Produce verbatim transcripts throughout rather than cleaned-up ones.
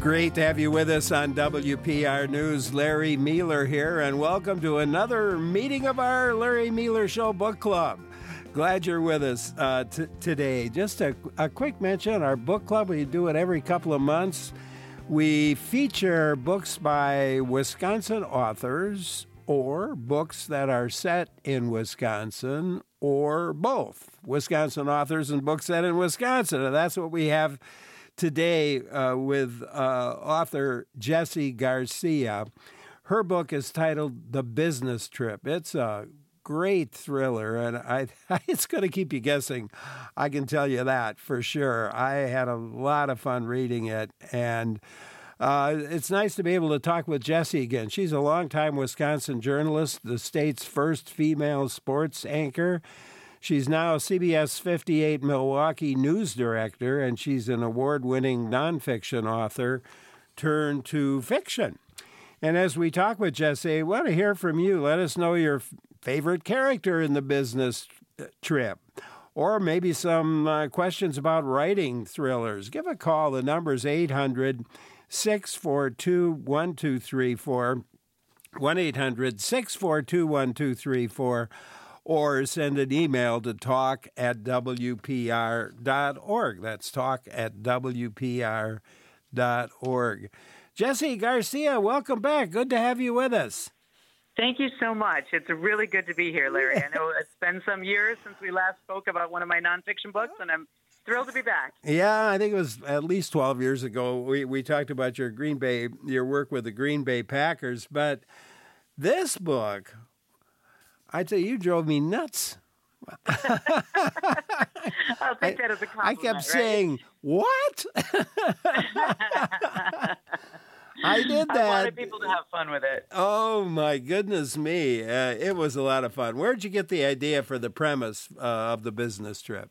Great to have you with us on W P R News. Larry Mealer here, and welcome to another meeting of our Larry Mealer Show Book Club. Glad you're with us uh, t- today. Just a, a quick mention, our book club, we do it every couple of months. We feature books by Wisconsin authors or books that are set in Wisconsin or both. Wisconsin authors and books set in Wisconsin, and that's what we have today uh, with uh, author Jessie Garcia. Her book is titled The Business Trip. It's a great thriller, and I, it's going to keep you guessing. I can tell you that for sure. I had a lot of fun reading it, and uh, it's nice to be able to talk with Jessie again. She's a longtime Wisconsin journalist, the state's first female sports anchor. She's now C B S fifty-eight Milwaukee news director, and she's an award-winning nonfiction author turned to fiction. And as we talk with Jessie, I want to hear from you. Let us know your f- favorite character in The Business Trip, or maybe some uh, questions about writing thrillers. Give a call. The number's eight hundred, six four two, one two three four, one eight hundred, six four two, one two three four. Or send an email to talk at W P R dot org. That's talk at W P R dot org. Jessie Garcia, welcome back. Good to have you with us. Thank you so much. It's really good to be here, Larry. I know it's been some years since we last spoke about one of my nonfiction books, and I'm thrilled to be back. Yeah, I think it was at least twelve years ago. We, we talked about your Green Bay, your work with the Green Bay Packers, but this book, I'd say you drove me nuts. I'll take that as a compliment. I kept right? saying, what? I did that. I wanted people to have fun with it. Oh, my goodness me. Uh, it was a lot of fun. Where'd you get the idea for the premise uh, of The Business Trip?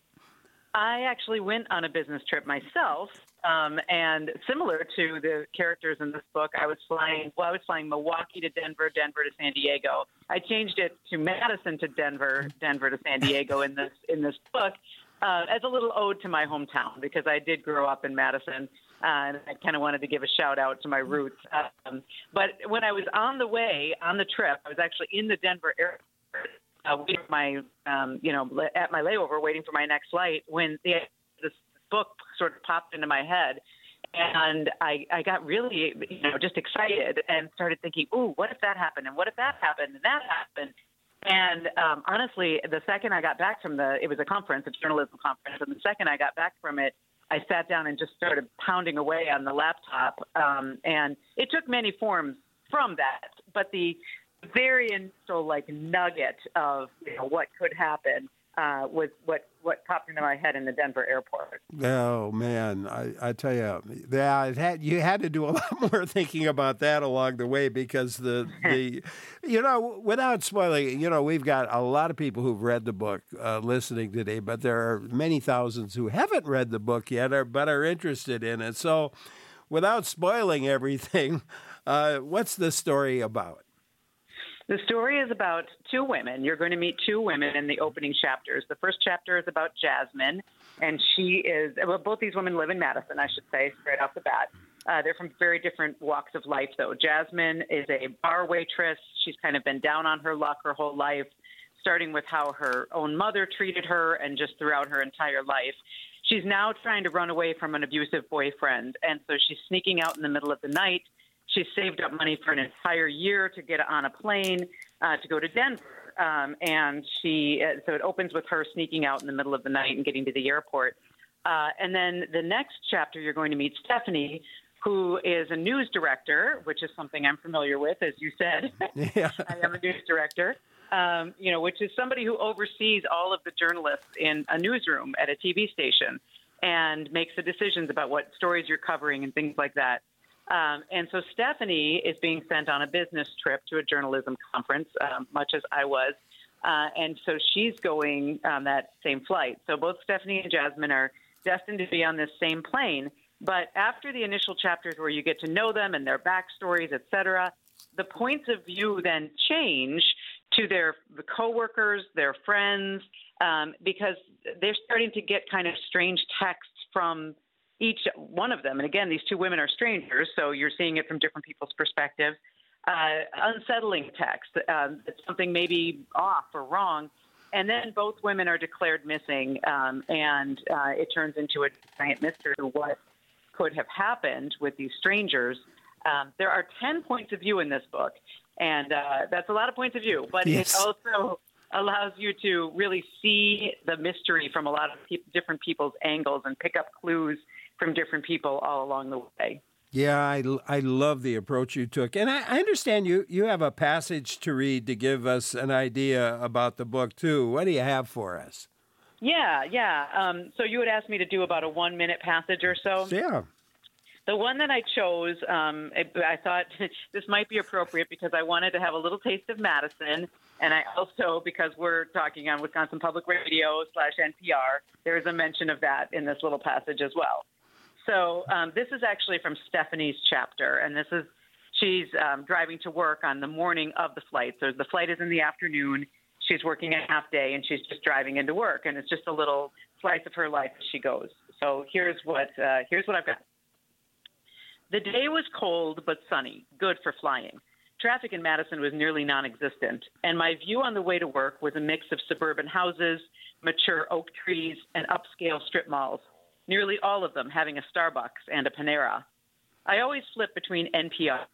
I actually went on a business trip myself, um, and similar to the characters in this book, I was flying, well, I was flying Milwaukee to Denver, Denver to San Diego. I changed it to Madison to Denver, Denver to San Diego in this in this book uh, as a little ode to my hometown, because I did grow up in Madison, uh, and I kind of wanted to give a shout out to my roots. Um, but when I was on the way, on the trip, I was actually in the Denver airport, Uh, waiting for my, um, you know, at my layover, waiting for my next flight, when the, this book sort of popped into my head, and I, I got really, you know, just excited and started thinking, ooh, what if that happened, and what if that happened, and that happened, and um, honestly, the second I got back from the, it was a conference, a journalism conference, and the second I got back from it, I sat down and just started pounding away on the laptop, um, and it took many forms from that, but the very initial like nugget of, you know, what could happen uh, was what, what popped into my head in the Denver airport. Oh man, I, I tell you, yeah, it had you had to do a lot more thinking about that along the way, because the the you know, without spoiling, you know, we've got a lot of people who've read the book uh, listening today, but there are many thousands who haven't read the book yet, or, but are interested in it. So, without spoiling everything, uh, what's the story about? The story is about two women. You're going to meet two women in the opening chapters. The first chapter is about Jasmine, and she is, well, both these women live in Madison, I should say, straight off the bat. Uh, they're from very different walks of life, though. Jasmine is a bar waitress. She's kind of been down on her luck her whole life, starting with how her own mother treated her and just throughout her entire life. She's now trying to run away from an abusive boyfriend, and so she's sneaking out in the middle of the night. She saved up money for an entire year to get on a plane uh, to go to Denver. Um, and she, uh, so it opens with her sneaking out in the middle of the night and getting to the airport. Uh, and then the next chapter, you're going to meet Stephanie, who is a news director, which is something I'm familiar with, as you said. Yeah. I am a news director, um, you know, which is somebody who oversees all of the journalists in a newsroom at a T V station and makes the decisions about what stories you're covering and things like that. Um, and so Stephanie is being sent on a business trip to a journalism conference, um, much as I was. Uh, and so she's going on that same flight. So both Stephanie and Jasmine are destined to be on this same plane. But after the initial chapters where you get to know them and their backstories, et cetera, the points of view then change to their the coworkers, their friends, um, because they're starting to get kind of strange texts from each one of them, and again, these two women are strangers, so you're seeing it from different people's perspectives, uh, unsettling text, uh, something maybe off or wrong, and then both women are declared missing, um, and uh, it turns into a giant mystery of what could have happened with these strangers. Um, there are ten points of view in this book, and uh, that's a lot of points of view, but yes. It also allows you to really see the mystery from a lot of pe- different people's angles and pick up clues from different people all along the way. Yeah, I, I love the approach you took. And I, I understand you, you have a passage to read to give us an idea about the book, too. What do you have for us? Yeah, yeah. Um, so you had asked me to do about a one-minute passage or so. Yeah. The one that I chose, um, I, I thought this might be appropriate because I wanted to have a little taste of Madison, and I also, because we're talking on Wisconsin Public Radio slash N P R, there is a mention of that in this little passage as well. So um, this is actually from Stephanie's chapter, and this is she's um, driving to work on the morning of the flight. So the flight is in the afternoon. She's working a half day, and she's just driving into work, and it's just a little slice of her life as she goes. So here's what uh, here's what I've got. The day was cold but sunny, good for flying. Traffic in Madison was nearly non-existent, and my view on the way to work was a mix of suburban houses, mature oak trees, and upscale strip malls, nearly all of them having a Starbucks and a Panera. I always flip between N P R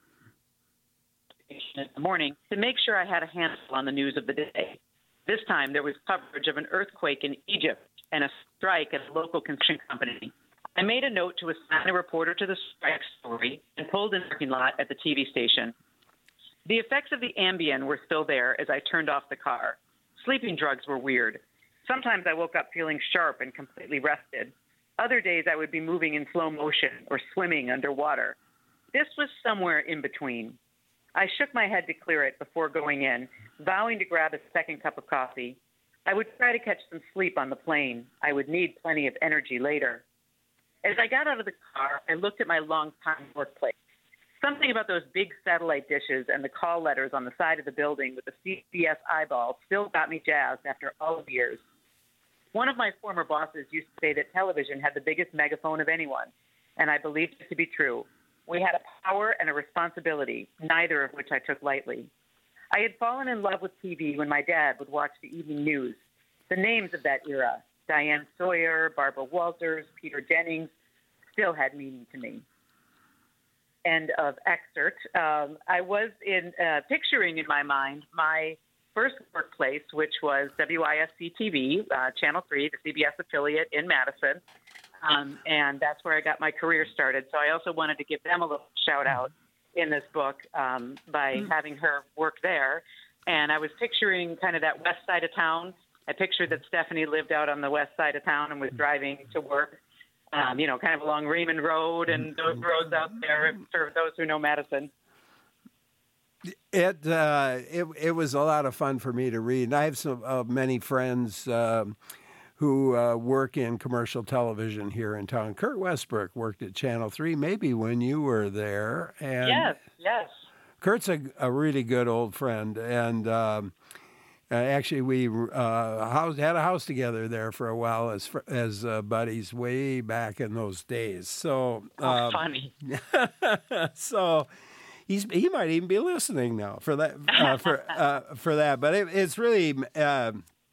in the morning to make sure I had a handle on the news of the day. This time there was coverage of an earthquake in Egypt and a strike at a local construction company. I made a note to assign a reporter to the strike story and pulled in the parking lot at the T V station. The effects of the Ambien were still there as I turned off the car. Sleeping drugs were weird. Sometimes I woke up feeling sharp and completely rested. Other days I would be moving in slow motion or swimming underwater. This was somewhere in between. I shook my head to clear it before going in, vowing to grab a second cup of coffee. I would try to catch some sleep on the plane. I would need plenty of energy later. As I got out of the car, I looked at my long-time workplace. Something about those big satellite dishes and the call letters on the side of the building with the C B S eyeball still got me jazzed after all the years. One of my former bosses used to say that television had the biggest megaphone of anyone, and I believed it to be true. We had a power and a responsibility, neither of which I took lightly. I had fallen in love with T V when my dad would watch the evening news. The names of that era, Diane Sawyer, Barbara Walters, Peter Jennings, still had meaning to me. End of excerpt. Um, I was in uh, picturing in my mind my first workplace, which was W I S C T V, uh, Channel three, the C B S affiliate in Madison. Um, and that's where I got my career started. So I also wanted to give them a little shout out in this book um, by having her work there. And I was picturing kind of that west side of town. I pictured that Stephanie lived out on the west side of town and was driving to work, um, you know, kind of along Raymond Road and those roads out there for those who know Madison. It uh, it it was a lot of fun for me to read. And I have some uh, many friends uh, who uh, work in commercial television here in town. Kurt Westbrook worked at Channel three, maybe when you were there. And yes, yes. Kurt's a, a really good old friend, and um, uh, actually we uh, house, had a house together there for a while as as uh, buddies way back in those days. So um, oh, funny. so. He's, he might even be listening now for that uh, for uh, for that, but it, it's really uh,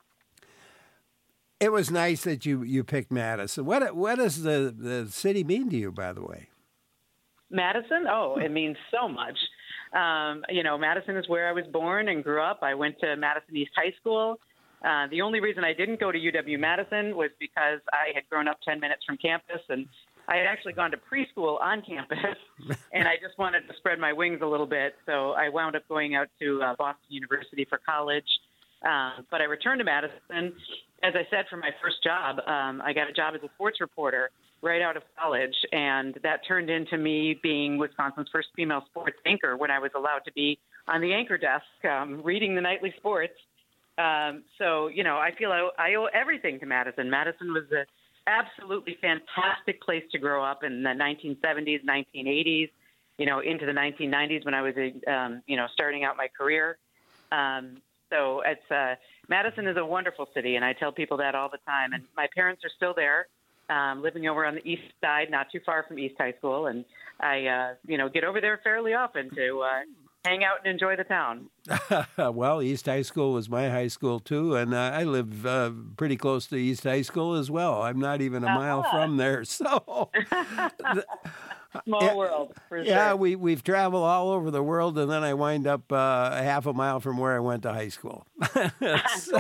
it was nice that you, you picked Madison. What what does the, the city mean to you, by the way? Madison? Oh, it means so much. Um, you know, Madison is where I was born and grew up. I went to Madison East High School. Uh, the only reason I didn't go to U W Madison was because I had grown up ten minutes from campus, and I had actually gone to preschool on campus, and I just wanted to spread my wings a little bit. So I wound up going out to uh, Boston University for college. Uh, but I returned to Madison. As I said, for my first job, um, I got a job as a sports reporter right out of college, and that turned into me being Wisconsin's first female sports anchor when I was allowed to be on the anchor desk um, reading the nightly sports. Um, so, you know, I feel I, I owe everything to Madison. Madison was a absolutely fantastic place to grow up in the nineteen seventies, nineteen eighties, you know, into the nineteen nineties when I was, um, you know, starting out my career. Um, so it's uh, Madison is a wonderful city, and I tell people that all the time. And my parents are still there. um, living over on the east side, not too far from East High School, and I, uh, you know, get over there fairly often to uh, hang out and enjoy the town. Well, East High School was my high school, too, and uh, I live uh, pretty close to East High School as well. I'm not even a uh-huh. mile from there, so... Small yeah, world, for sure. Yeah, we, we've traveled all over the world, and then I wind up uh, a half a mile from where I went to high school. So,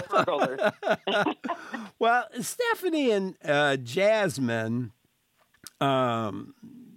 well, Stephanie and uh, Jasmine, um,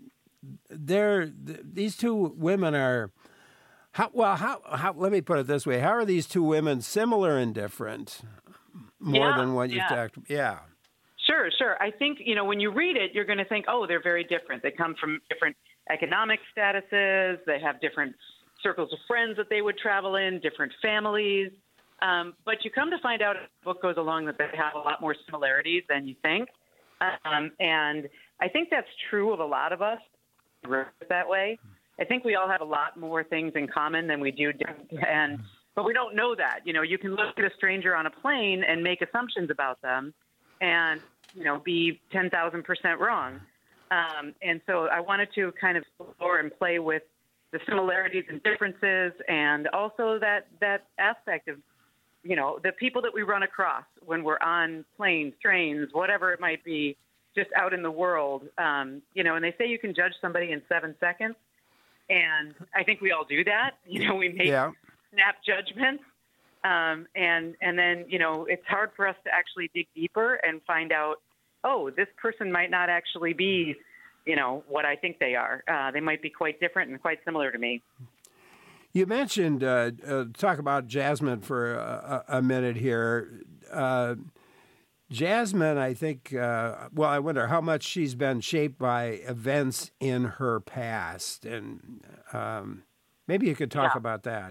they're, th- these two women are, how, well, how, how, let me put it this way. How are these two women similar and different more yeah, than what you've yeah. talked about? Yeah. Sure, sure. I think, you know, when you read it, you're going to think, oh, they're very different. They come from different economic statuses. They have different circles of friends that they would travel in, different families. Um, but you come to find out as the book goes along that they have a lot more similarities than you think. Um, and I think that's true of a lot of us that way. I think we all have a lot more things in common than we do. And but we don't know that. You know, you can look at a stranger on a plane and make assumptions about them and, you know, be ten thousand percent wrong. Um, and so I wanted to kind of explore and play with the similarities and differences, and also that, that aspect of, you know, the people that we run across when we're on planes, trains, whatever it might be, just out in the world. Um, you know, and they say you can judge somebody in seven seconds. And I think we all do that. You know, we make yeah. snap judgments. Um, and, and then, you know, it's hard for us to actually dig deeper and find out, oh, this person might not actually be, you know, what I think they are. Uh, they might be quite different and quite similar to me. You mentioned, uh, uh, talk about Jasmine for a, a minute here. Uh, Jasmine, I think, uh, well, I wonder how much she's been shaped by events in her past. And um, maybe you could talk yeah. about that.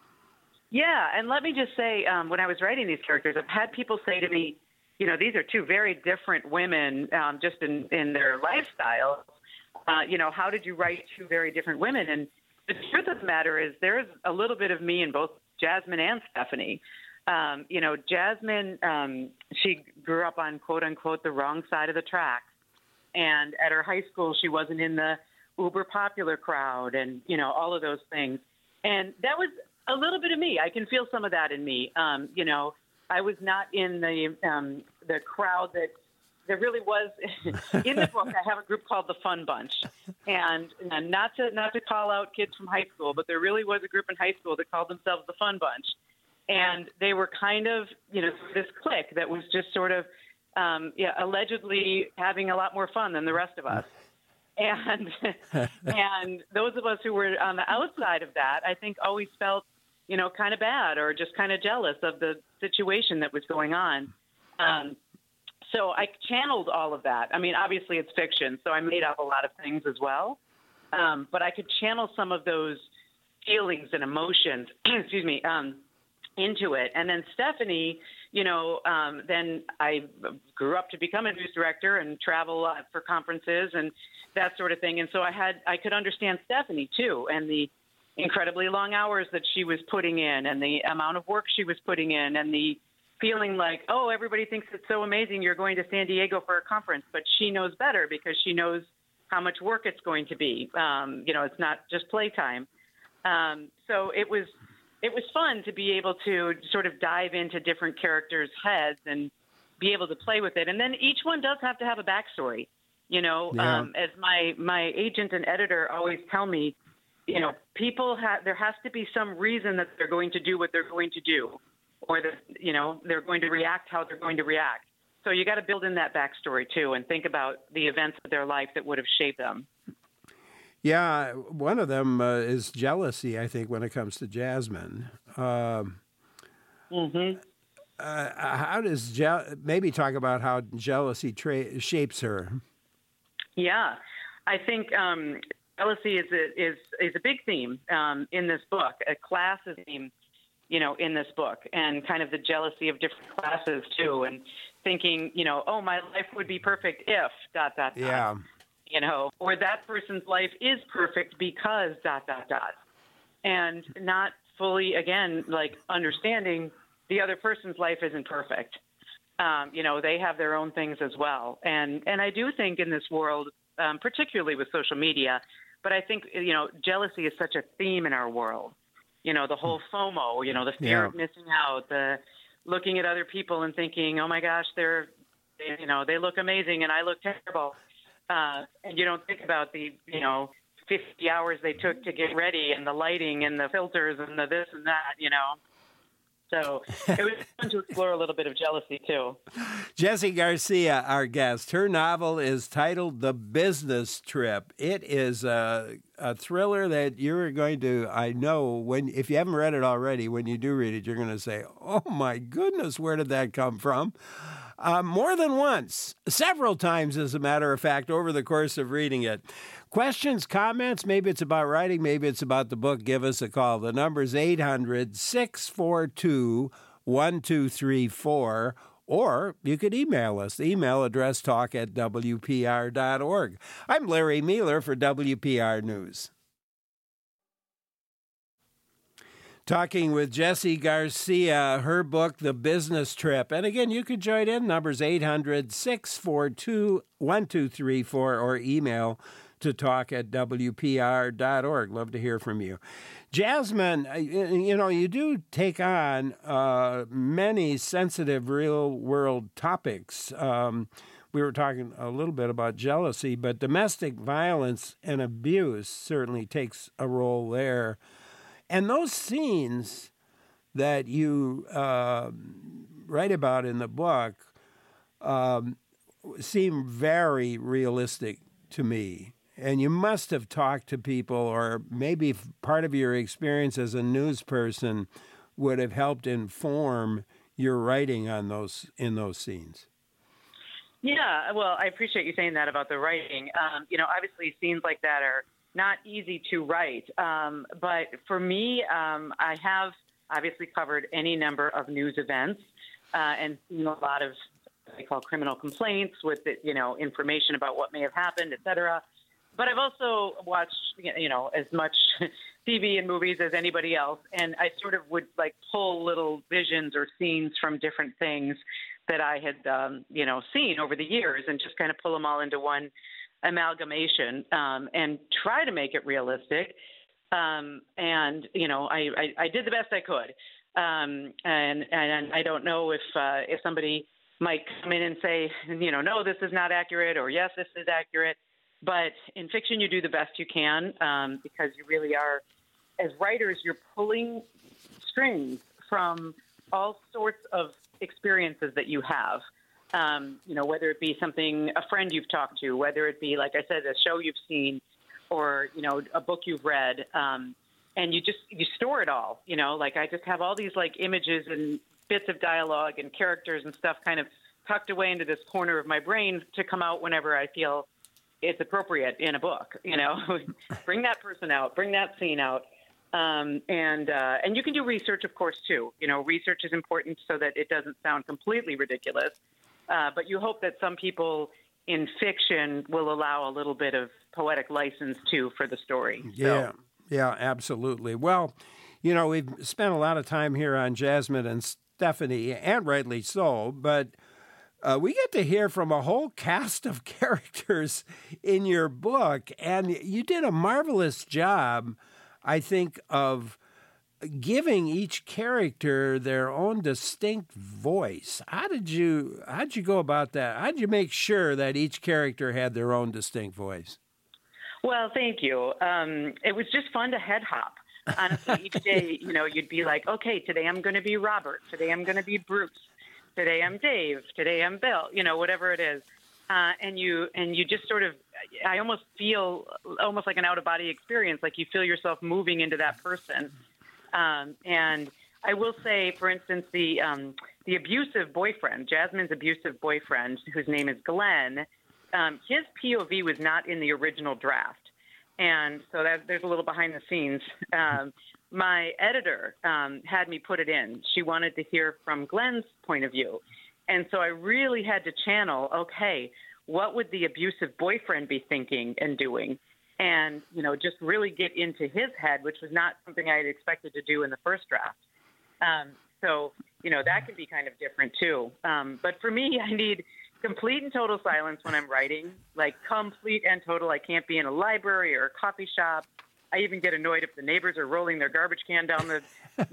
Yeah, and let me just say, um, when I was writing these characters, I've had people say to me, you know, these are two very different women um, just in, in their lifestyles. Uh, you know, how did you write two very different women? And the truth of the matter is there's a little bit of me in both Jasmine and Stephanie. Um, you know, Jasmine, um, she grew up on, quote, unquote, the wrong side of the tracks. And at her high school, she wasn't in the uber popular crowd and, you know, all of those things. And that was a little bit of me. I can feel some of that in me. Um, you know, I was not in the um, the crowd that there really was. In the book, I have a group called the Fun Bunch, and, and not to not to call out kids from high school, but there really was a group in high school that called themselves the Fun Bunch, and they were kind of, you know, this clique that was just sort of, um, yeah, allegedly having a lot more fun than the rest of us. And and those of us who were on the outside of that, I think, always felt, you know, kind of bad or just kind of jealous of the situation that was going on. Um, so I channeled all of that. I mean, obviously it's fiction, so I made up a lot of things as well. Um, but I could channel some of those feelings and emotions, excuse me, um, into it. And then Stephanie, you know, um, then I grew up to become a news director and travel uh, for conferences and that sort of thing. And so I had, I could understand Stephanie too, and the incredibly long hours that she was putting in and the amount of work she was putting in and the feeling like, oh, everybody thinks it's so amazing you're going to San Diego for a conference, but she knows better because she knows how much work it's going to be. Um, you know, it's not just playtime. Um, so it was, it was fun to be able to sort of dive into different characters' heads and be able to play with it. And then each one does have to have a backstory. You know, yeah. um, as my, my agent and editor always tell me, you know, people have, there has to be some reason that they're going to do what they're going to do, or that, you know, they're going to react how they're going to react. So you got to build in that backstory too, and think about the events of their life that would have shaped them. Yeah, one of them uh, is jealousy, I think, when it comes to Jasmine. Um, mm-hmm. uh, how does, je- maybe talk about how jealousy tra- shapes her. Yeah, I think um, jealousy is a, is is a big theme um, in this book. A class is a theme, you know, in this book, and kind of the jealousy of different classes too, and thinking, you know, oh, my life would be perfect if dot dot dot. Yeah. You know, or that person's life is perfect because dot dot dot, and not fully, again, like understanding the other person's life isn't perfect. Um, you know, they have their own things as well. And, and I do think in this world, um, particularly with social media, but I think, you know, jealousy is such a theme in our world. You know, the whole FOMO, you know, the fear Yeah. of missing out, the looking at other people and thinking, oh my gosh, they're, they, you know, they look amazing and I look terrible. Uh, and you don't think about the, you know, fifty hours they took to get ready and the lighting and the filters and the this and that, you know. So it was fun to explore a little bit of jealousy, too. Jessie Garcia, our guest. Her novel is titled The Business Trip. It is a, a thriller that you're going to, I know, when if you haven't read it already, when you do read it, you're going to say, oh, my goodness, where did that come from? Uh, more than once, several times, as a matter of fact, over the course of reading it. Questions, comments, maybe it's about writing, maybe it's about the book, give us a call. The number's eight hundred, six four two, one two three four, or you could email us. The email address, talk at W P R dot org. I'm Larry Mealer for W P R News. Talking with Jessie Garcia, her book, The Business Trip. And again, you could join in. Numbers eight hundred, six four two, one two three four or email to talk at W P R dot org. Love to hear from you. Jasmine, you know, you do take on uh, many sensitive real-world topics. Um, we were talking a little bit about jealousy, but domestic violence and abuse certainly takes a role there. And those scenes that you uh, write about in the book um, seem very realistic to me. And you must have talked to people, or maybe part of your experience as a news person would have helped inform your writing on those in those scenes. Yeah, well, I appreciate you saying that about the writing. Um, you know, obviously scenes like that are not easy to write. Um, but for me, um, I have obviously covered any number of news events uh, and seen a lot of what they call criminal complaints with, you know, information about what may have happened, et cetera. But I've also watched, you know, as much T V and movies as anybody else. And I sort of would like pull little visions or scenes from different things that I had, um, you know, seen over the years and just kind of pull them all into one amalgamation um, and try to make it realistic. Um, and, you know, I, I, I did the best I could. Um, and, and I don't know if, uh, if somebody might come in and say, you know, no, this is not accurate, or yes, this is accurate. But in fiction, you do the best you can um, because you really are, as writers, you're pulling strings from all sorts of experiences that you have. Um, you know, whether it be something, a friend you've talked to, whether it be, like I said, a show you've seen, or, you know, a book you've read, um, and you just, you store it all, you know, like I just have all these like images and bits of dialogue and characters and stuff kind of tucked away into this corner of my brain to come out whenever I feel it's appropriate in a book, you know, bring that person out, bring that scene out. Um, and, uh, and you can do research, of course, too. You know, research is important so that it doesn't sound completely ridiculous. Uh, but you hope that some people in fiction will allow a little bit of poetic license, too, for the story. Yeah, so. yeah, absolutely. Well, you know, we've spent a lot of time here on Jasmine and Stephanie, and rightly so, but uh, we get to hear from a whole cast of characters in your book, and you did a marvelous job, I think, of giving each character their own distinct voice. How did you how did you go about that? How did you make sure that each character had their own distinct voice? Well, thank you. Um, it was just fun to head hop. Honestly, each day, you know, you'd be like, okay, today I'm going to be Robert. Today I'm going to be Bruce. Today I'm Dave. Today I'm Bill. You know, whatever it is. Uh, and you and you just sort of, I almost feel almost like an out-of-body experience, like you feel yourself moving into that person. Um, and I will say, for instance, the um, the abusive boyfriend, Jasmine's abusive boyfriend, whose name is Glenn, um, his P O V was not in the original draft. And so that, there's a little behind the scenes. Um, my editor um, had me put it in. She wanted to hear from Glenn's point of view. And so I really had to channel, okay, what would the abusive boyfriend be thinking and doing? And, you know, just really get into his head, which was not something I had expected to do in the first draft. Um, So, you know, that can be kind of different too. Um, but for me, I need complete and total silence when I'm writing, like complete and total. I can't be in a library or a coffee shop. I even get annoyed if the neighbors are rolling their garbage can down the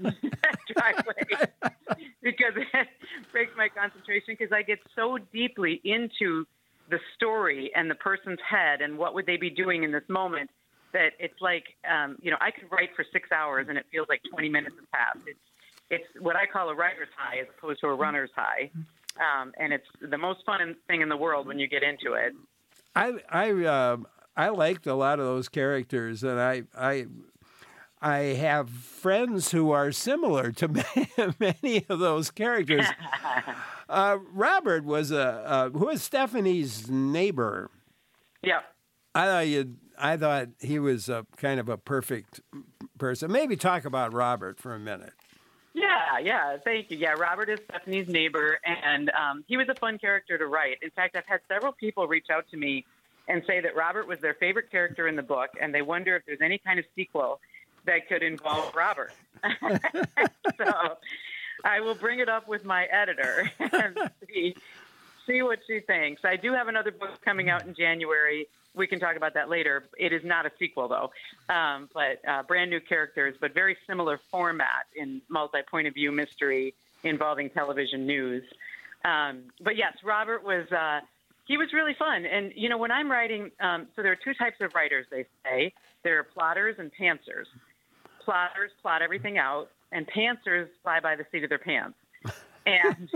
driveway because it breaks my concentration, because I get so deeply into the story and the person's head and what would they be doing in this moment that it's like, um, you know, I could write for six hours and it feels like twenty minutes has passed. It's, it's what I call a writer's high as opposed to a runner's high. Um, and it's the most fun thing in the world when you get into it. I, I, uh, I liked a lot of those characters, and I, I, I have friends who are similar to many of those characters. uh, Robert was a uh, who was Stephanie's neighbor. Yeah, I thought you. I thought he was a kind of a perfect person. Maybe talk about Robert for a minute. Yeah, yeah, thank you. Yeah, Robert is Stephanie's neighbor, and um, he was a fun character to write. In fact, I've had several people reach out to me and say that Robert was their favorite character in the book, and they wonder if there's any kind of sequel that could involve Robert. So I will bring it up with my editor and see, see what she thinks. I do have another book coming out in January. We can talk about that later. It is not a sequel, though, um, but uh, brand new characters, but very similar format in multi-point of view mystery involving television news. Um, but yes, Robert was... Uh, He was really fun. And, you know, when I'm writing, um, so there are two types of writers, they say. There are plotters and pantsers. Plotters plot everything out, and pantsers fly by the seat of their pants. And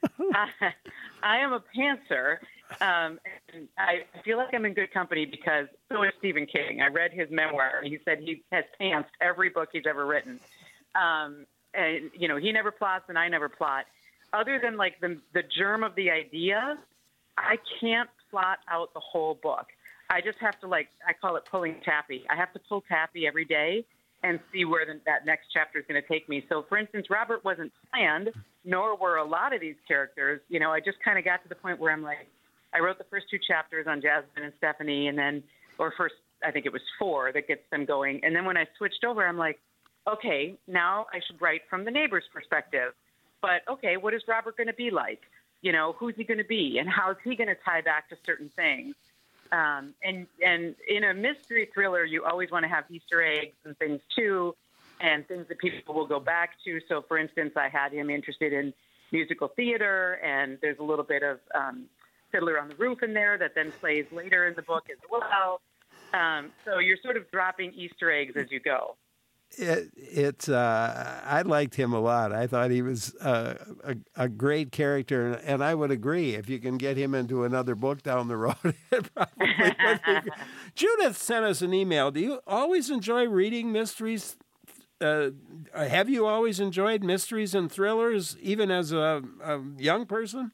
I, I am a pantser, um, and I feel like I'm in good company because so is Stephen King. I read his memoir, and he said he has pantsed every book he's ever written. Um, and, you know, he never plots, and I never plot. Other than, like, the, the germ of the idea, I can't plot out the whole book. I just have to, like, I call it pulling Taffy. I have to pull Taffy every day and see where the, that next chapter is going to take me. So, for instance, Robert wasn't planned, nor were a lot of these characters. You know, I just kind of got to the point where I'm like, I wrote the first two chapters on Jasmine and Stephanie, and then, or first, I think it was four that gets them going. And then when I switched over, I'm like, okay, now I should write from the neighbor's perspective. But, okay, what is Robert going to be like? You know, who's he going to be, and how is he going to tie back to certain things? Um, and and in a mystery thriller, you always want to have Easter eggs and things too, and things that people will go back to. So, for instance, I had him interested in musical theater, and there's a little bit of um, Fiddler on the Roof in there that then plays later in the book as well. Um, so you're sort of dropping Easter eggs as you go. It, it's uh, I liked him a lot. I thought he was uh, a, a great character, and I would agree if you can get him into another book down the road. It probably would be. Judith sent us an email. Do you always enjoy reading mysteries? Uh, have you always enjoyed mysteries and thrillers, even as a, a young person?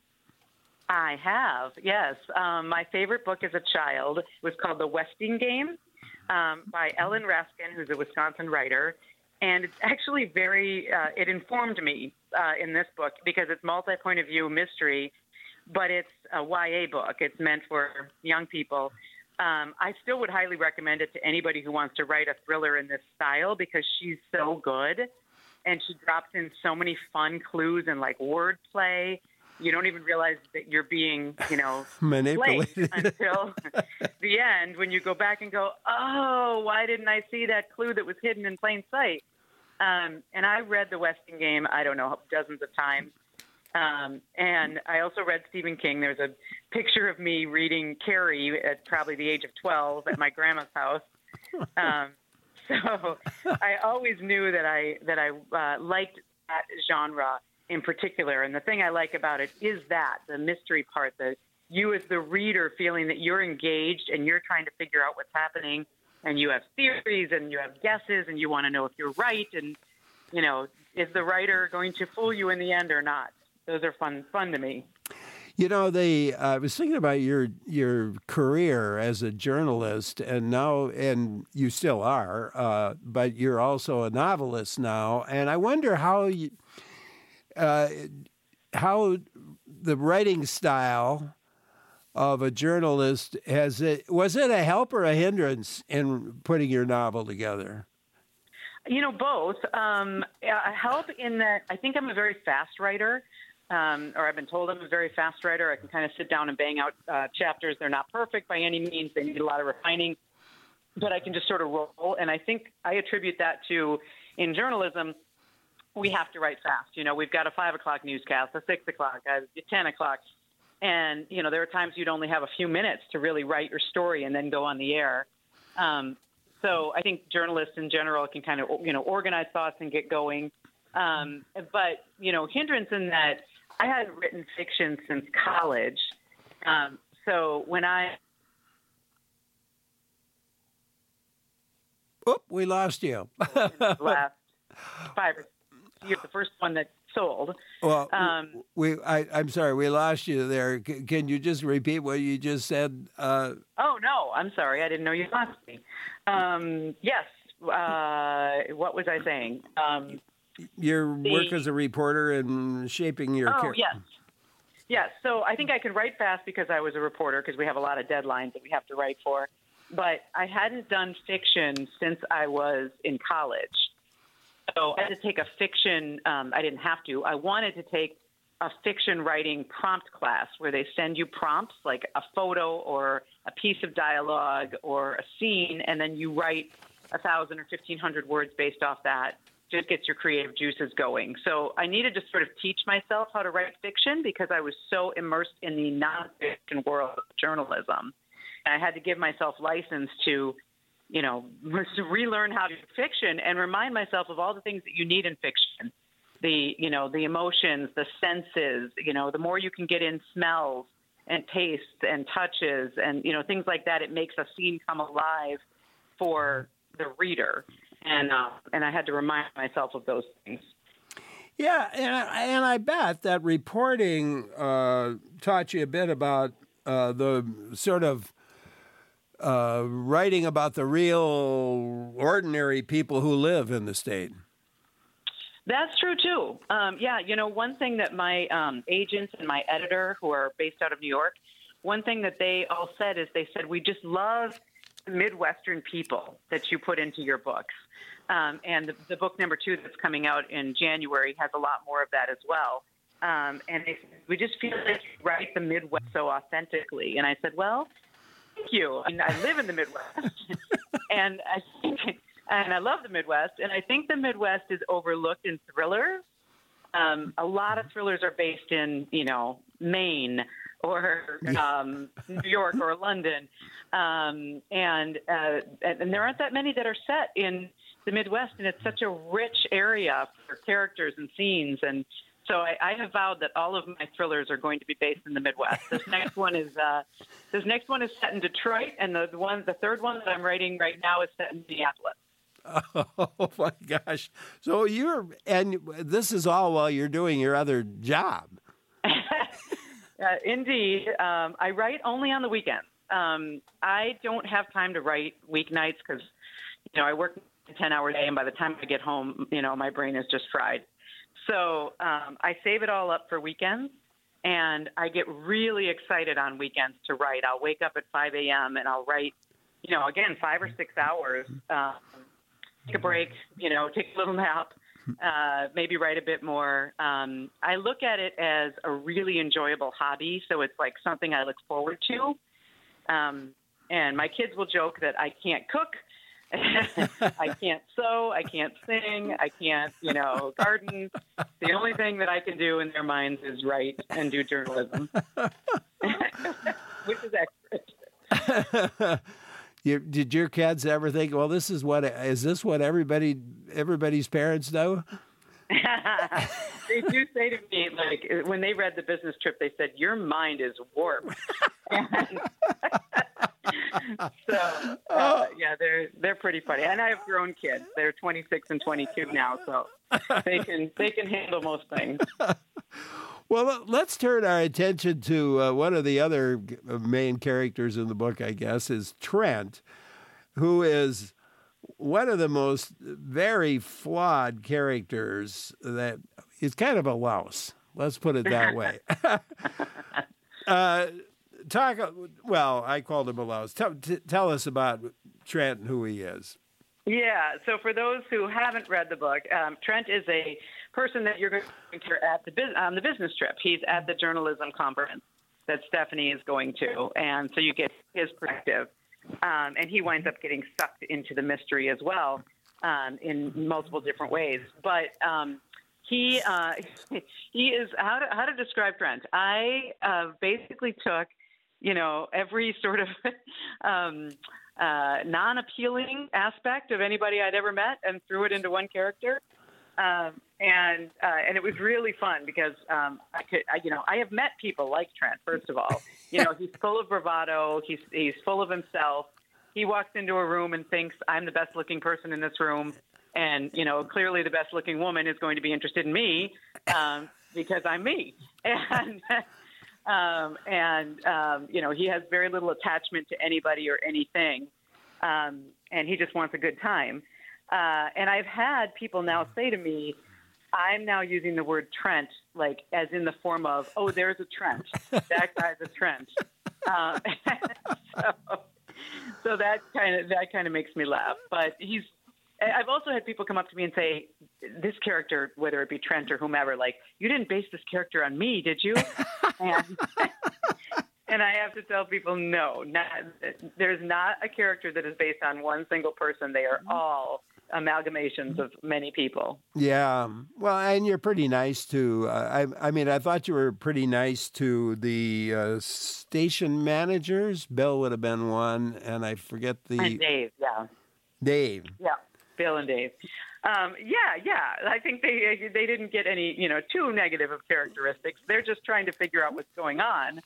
I have, yes. Um, my favorite book as a child was called The Westing Game. Um, by Ellen Raskin, who's a Wisconsin writer. And it's actually very, uh, it informed me uh, in this book because it's multi-point of view mystery, but it's a Y A book. It's meant for young people. Um, I still would highly recommend it to anybody who wants to write a thriller in this style because she's so good. And she drops in so many fun clues and like wordplay. You don't even realize that you're being, you know, manipulated until the end when you go back and go, oh, why didn't I see that clue that was hidden in plain sight? Um, and I read The Westing Game, I don't know, dozens of times. Um, and I also read Stephen King. There's a picture of me reading Carrie at probably the age of twelve at my grandma's house. Um, so I always knew that I, that I uh, liked that genre in particular. And the thing I like about it is that, the mystery part, that you as the reader feeling that you're engaged and you're trying to figure out what's happening, and you have theories and you have guesses and you want to know if you're right. And, you know, is the writer going to fool you in the end or not? Those are fun, fun to me. You know, they. Uh, I was thinking about your your career as a journalist, and now, and you still are, uh, but you're also a novelist now. And I wonder how you, Uh, how the writing style of a journalist has it was it a help or a hindrance in putting your novel together? You know, both. Um, I help in that I think I'm a very fast writer, um, or I've been told I'm a very fast writer. I can kind of sit down and bang out uh, chapters. They're not perfect by any means. They need a lot of refining, but I can just sort of roll. And I think I attribute that to, in journalism, we have to write fast. You know, we've got a five o'clock newscast, a six o'clock, a ten o'clock. And, you know, there are times you'd only have a few minutes to really write your story and then go on the air. Um, So I think journalists in general can kind of, you know, organize thoughts and get going. Um, but, you know, hindrance in that I hadn't written fiction since college. Um, so when I... Oop, we lost you. last five or years, the first one that sold. Well, um, we, I, I'm sorry, we lost you there. C- can you just repeat what you just said? Uh, oh, no, I'm sorry. I didn't know you lost me. Um, yes. Uh, what was I saying? Um, your the, work as a reporter and shaping your Oh, character. yes. Yes. So I think I could write fast because I was a reporter, because we have a lot of deadlines that we have to write for. But I hadn't done fiction since I was in college. So I had to take a fiction, um, I didn't have to, I wanted to take a fiction writing prompt class where they send you prompts, like a photo or a piece of dialogue or a scene, and then you write a thousand or fifteen hundred words based off that. Just gets your creative juices going. So I needed to sort of teach myself how to write fiction because I was so immersed in the nonfiction world of journalism. And I had to give myself license to, you know, relearn how to do fiction and remind myself of all the things that you need in fiction. The, you know, the emotions, the senses, you know, the more you can get in smells and tastes and touches and, you know, things like that, it makes a scene come alive for the reader. And, uh, and I had to remind myself of those things. Yeah, and I, and I bet that reporting uh, taught you a bit about uh, the sort of Uh, writing about the real ordinary people who live in the state. That's true, too. Um, yeah, you know, one thing that my um, agents and my editor, who are based out of New York, one thing that they all said is they said, we just love the Midwestern people that you put into your books. Um, and the, the book number two that's coming out in January has a lot more of that as well. Um, and they, we just feel like you write the Midwest so authentically. And I said, well, thank you. I mean, I live in the Midwest, and I think, and I love the Midwest, and I think the Midwest is overlooked in thrillers. Um, a lot of thrillers are based in, you know, Maine or um, New York or London, um, and uh, and there aren't that many that are set in the Midwest, and it's such a rich area for characters and scenes. And so I, I have vowed that all of my thrillers are going to be based in the Midwest. This next one is uh, this next one is set in Detroit, and the, the one, the third one that I'm writing right now is set in Minneapolis. Oh my gosh! So you're, and this is all while you're doing your other job. uh, indeed, um, I write only on the weekends. Um, I don't have time to write weeknights because, you know, I work a ten-hour day, and by the time I get home, you know, my brain is just fried. So um, I save it all up for weekends, and I get really excited on weekends to write. I'll wake up at five a.m. and I'll write, you know, again, five or six hours, um, take a break, you know, take a little nap, uh, maybe write a bit more. Um, I look at it as a really enjoyable hobby, so it's like something I look forward to. Um, and my kids will joke that I can't cook. I can't sew, I can't sing, I can't, you know, garden. The only thing that I can do in their minds is write and do journalism, which is excellent. you, did your kids ever think, well, this is what, is this what everybody, everybody's parents know? They do say to me, like, when they read The Business Trip, they said, your mind is warped. And so, uh, yeah, they're they're pretty funny. And I have grown kids. They're twenty-six and twenty-two now, so they can they can handle most things. Well, let's turn our attention to uh, one of the other main characters in the book, I guess, is Trent, who is one of the most very flawed characters. That he's kind of a louse. Let's put it that way. uh, talk. Well, I called him a louse. Tell, t- tell us about Trent and who he is. Yeah. So for those who haven't read the book, um, Trent is a person that you're going to at the on the business trip. He's at the journalism conference that Stephanie is going to, and so you get his perspective. Um, and he winds up getting sucked into the mystery as well um, in multiple different ways. But um, he uh, he is how to how to describe Trent. I uh, basically took, you know, every sort of um, uh, non-appealing aspect of anybody I'd ever met and threw it into one character. Um, and uh, and it was really fun because um, I could, I, you know, I have met people like Trent. First of all, you know, he's full of bravado. He's he's full of himself. He walks into a room and thinks I'm the best looking person in this room, and you know, clearly the best looking woman is going to be interested in me um, because I'm me. And um, and um, you know, he has very little attachment to anybody or anything, um, and he just wants a good time. Uh, and I've had people now say to me, I'm now using the word Trent, like as in the form of, oh, there's a Trent. That guy's a Trent. Um, so, so that kind of that kind of makes me laugh. But he's. I've also had people come up to me and say, this character, whether it be Trent or whomever, like, you didn't base this character on me, did you? And, and I have to tell people, no, not, there's not a character that is based on one single person. They are all amalgamations of many people. Yeah. Well, and you're pretty nice to, uh, I, I mean, I thought you were pretty nice to the uh, station managers. Bill would have been one, and I forget the... And Dave, yeah. Dave. Yeah, Bill and Dave. Um, yeah, yeah. I think they they didn't get any, you know, too negative of characteristics. They're just trying to figure out what's going on.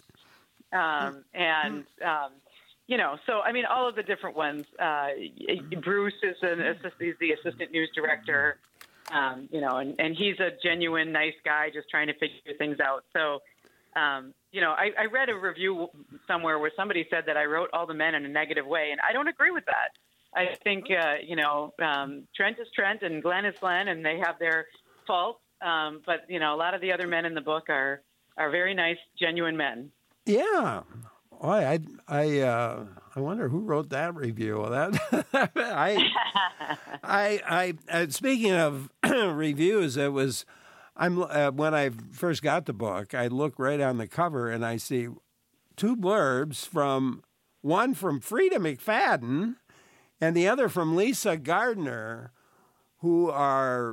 Um, and... Um, You know, so, I mean, all of the different ones. Uh, Bruce is an assist, he's the assistant news director, um, you know, and, and he's a genuine, nice guy just trying to figure things out. So, um, you know, I, I read a review somewhere where somebody said that I wrote all the men in a negative way, and I don't agree with that. I think, uh, you know, um, Trent is Trent and Glenn is Glenn, and they have their faults. Um, but, you know, a lot of the other men in the book are, are very nice, genuine men. Yeah. Oh, I I uh, I wonder who wrote that review. That I I I uh, speaking of reviews, it was I'm uh, when I first got the book, I look right on the cover and I see two blurbs from one from Frida McFadden and the other from Lisa Gardner, who are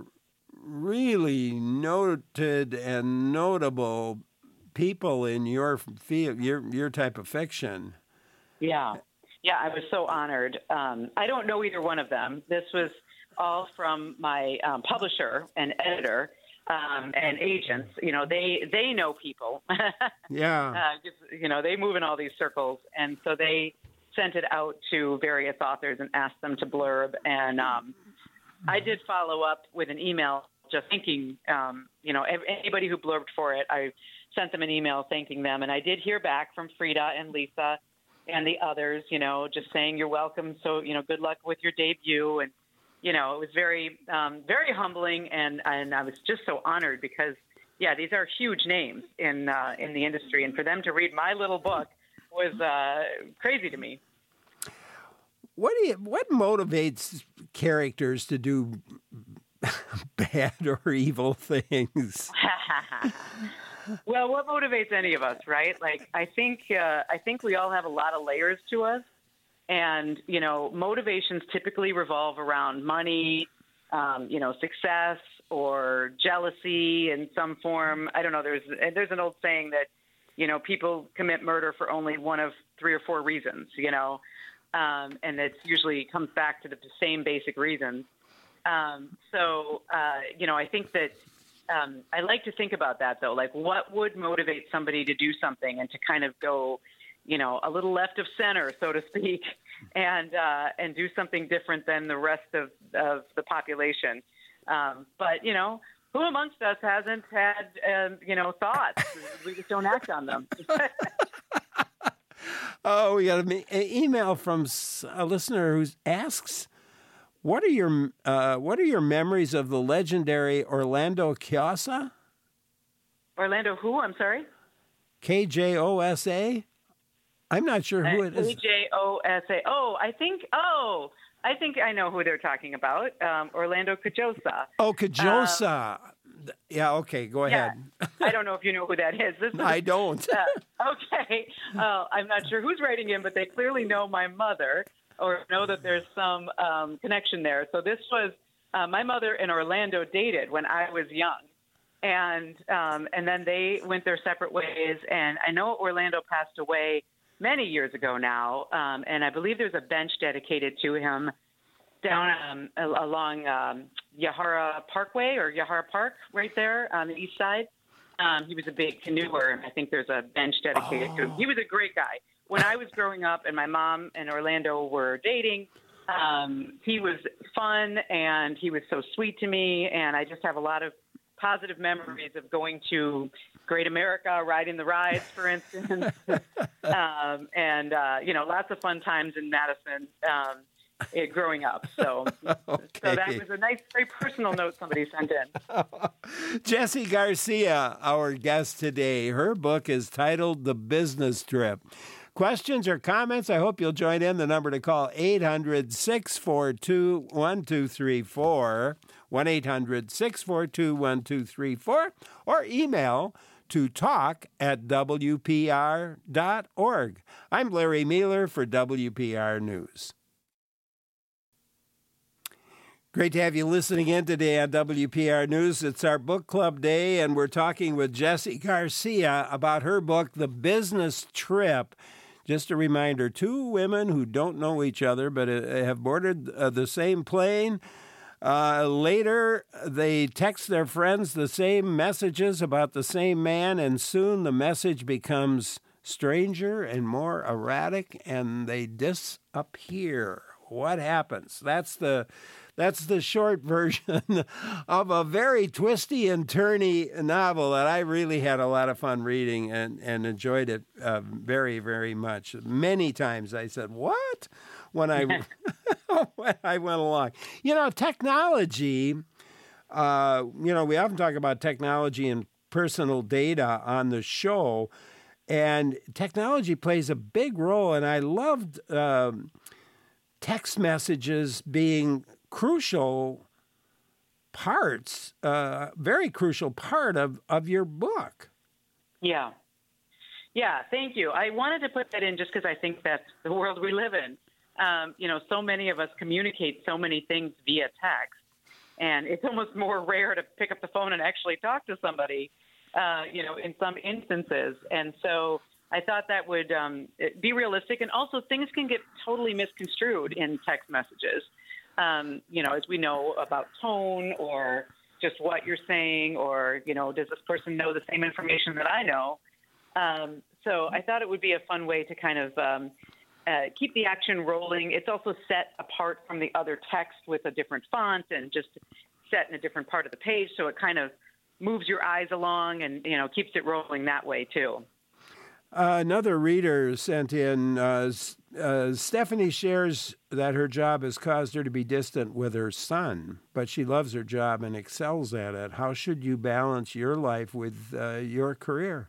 really noted and notable people in your field, your your type of fiction. Yeah, yeah, I was so honored. Um, I don't know either one of them. This was all from my um, publisher and editor um, and agents. You know, they they know people. Yeah. uh, just, you know, they move in all these circles, and so they sent it out to various authors and asked them to blurb. And um, I did follow up with an email, just thanking um, you know anybody who blurbed for it. I sent them an email thanking them. And I did hear back from Frida and Lisa and the others, you know, just saying you're welcome. So, you know, good luck with your debut. And, you know, it was very, um, very humbling. And, and I was just so honored because, yeah, these are huge names in, uh, in the industry. And for them to read my little book was uh, crazy to me. What do you, what motivates characters to do bad or evil things? Well, what motivates any of us, right? Like, I think uh, I think we all have a lot of layers to us, and you know, motivations typically revolve around money, um, you know, success or jealousy in some form. I don't know. There's there's an old saying that, you know, people commit murder for only one of three or four reasons, you know, um, and it usually comes back to the same basic reasons. Um, so, uh, you know, I think that. Um, I like to think about that, though. Like, what would motivate somebody to do something and to kind of go, you know, a little left of center, so to speak, and uh, and do something different than the rest of, of the population. Um, but, you know, who amongst us hasn't had, um, you know, thoughts? We just don't act on them. Oh, we got an email from a listener who asks, What are your uh, what are your memories of the legendary Orlando Kjosa? Orlando who? I'm sorry? K J O S A? I'm not sure who it is. K J O S A. Oh, I think, oh, I think I know who they're talking about. Um, Orlando Cajosa. Oh, Cajosa. Um, yeah, okay, go yeah, ahead. I don't know if you know who that is. This is I don't. uh, okay. Uh, I'm not sure who's writing in, but they clearly know my mother or know that there's some um, connection there. So this was uh, my mother and Orlando dated when I was young. And um, and then they went their separate ways. And I know Orlando passed away many years ago now. Um, and I believe there's a bench dedicated to him down um, along um, Yahara Parkway or Yahara Park right there on the east side. Um, he was a big canoeer, and I think there's a bench dedicated oh. to him. He was a great guy. When I was growing up and my mom and Orlando were dating, um, he was fun, and he was so sweet to me, and I just have a lot of positive memories of going to Great America, riding the rides, for instance, um, and, uh, you know, lots of fun times in Madison um, it, growing up. So, okay. so that was a nice, very personal note somebody sent in. Jessie Garcia, our guest today, her book is titled The Business Trip. Questions or comments? I hope you'll join in. The number to call, eight hundred, six four two, one two three four, one eight hundred, six four two, one two three four, or email to talk at W P R dot org. I'm Larry Mealer for W P R News. Great to have you listening in today on W P R News. It's our book club day, and we're talking with Jessie Garcia about her book, The Business Trip. Just a reminder, two women who don't know each other but have boarded uh, the same plane. Uh, later, they text their friends the same messages about the same man, and soon the message becomes stranger and more erratic, and they disappear. What happens? That's the that's the short version of a very twisty and turny novel that I really had a lot of fun reading and, and enjoyed it uh, very, very much. Many times I said, what? When I, when I went along. You know, technology, uh, you know, we often talk about technology and personal data on the show, and technology plays a big role, and I loved um, text messages being crucial parts, uh, very crucial part of, of your book. Yeah. Yeah, thank you. I wanted to put that in just because I think that's the world we live in. Um, you know, so many of us communicate so many things via text, and it's almost more rare to pick up the phone and actually talk to somebody, uh, you know, in some instances. And so I thought that would um, be realistic. And also things can get totally misconstrued in text messages. Um, you know, as we know about tone or just what you're saying, or, you know, does this person know the same information that I know? Um, so I thought it would be a fun way to kind of um, uh, keep the action rolling. It's also set apart from the other text with a different font and just set in a different part of the page. So it kind of moves your eyes along and, you know, keeps it rolling that way too. Uh, another reader sent in, uh, uh, Stephanie shares that her job has caused her to be distant with her son, but she loves her job and excels at it. How should you balance your life with uh, your career?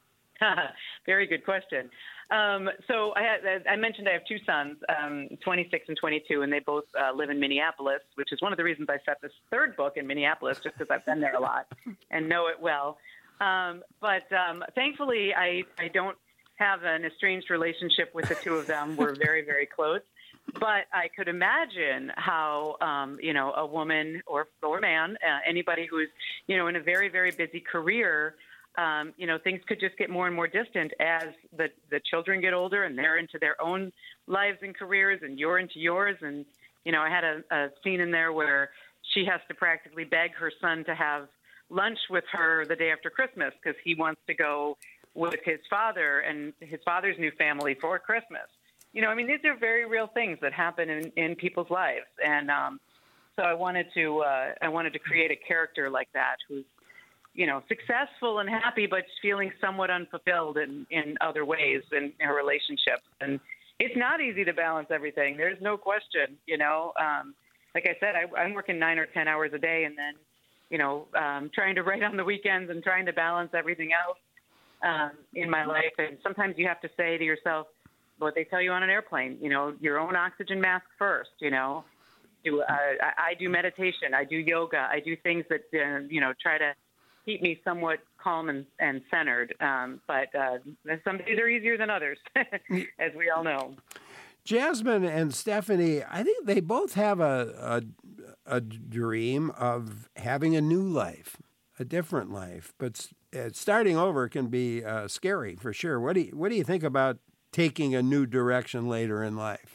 Very good question. Um, so I, had, I mentioned I have two sons, um, twenty-six and twenty-two, and they both uh, live in Minneapolis, which is one of the reasons I set this third book in Minneapolis, just because I've been there a lot and know it well. Um, but um, thankfully, I, I don't have an estranged relationship with the two of them. We're very, very close. But I could imagine how, um, you know, a woman or, or man, uh, anybody who's, you know, in a very, very busy career, um, you know, things could just get more and more distant as the, the children get older and they're into their own lives and careers and you're into yours. And, you know, I had a, a scene in there where she has to practically beg her son to have lunch with her the day after Christmas because he wants to go with his father and his father's new family for Christmas. You know, I mean, these are very real things that happen in, in people's lives. And um, so I wanted to uh, I wanted to create a character like that who's, you know, successful and happy, but feeling somewhat unfulfilled in, in other ways in her relationships. And it's not easy to balance everything. There's no question, you know. Um, like I said, I, I'm working nine or ten hours a day and then, you know, um, trying to write on the weekends and trying to balance everything else um, in my life. And sometimes you have to say to yourself, what they tell you on an airplane. You know, your own oxygen mask first. You know, do uh, I, I do meditation, I do yoga, I do things that uh, you know try to keep me somewhat calm and, and centered. Um, but uh, some days are easier than others, as we all know. Jasmine and Stephanie, I think they both have a, a, a dream of having a new life, a different life. But uh, starting over can be uh, scary for sure. What do you, what do you think about taking a new direction later in life?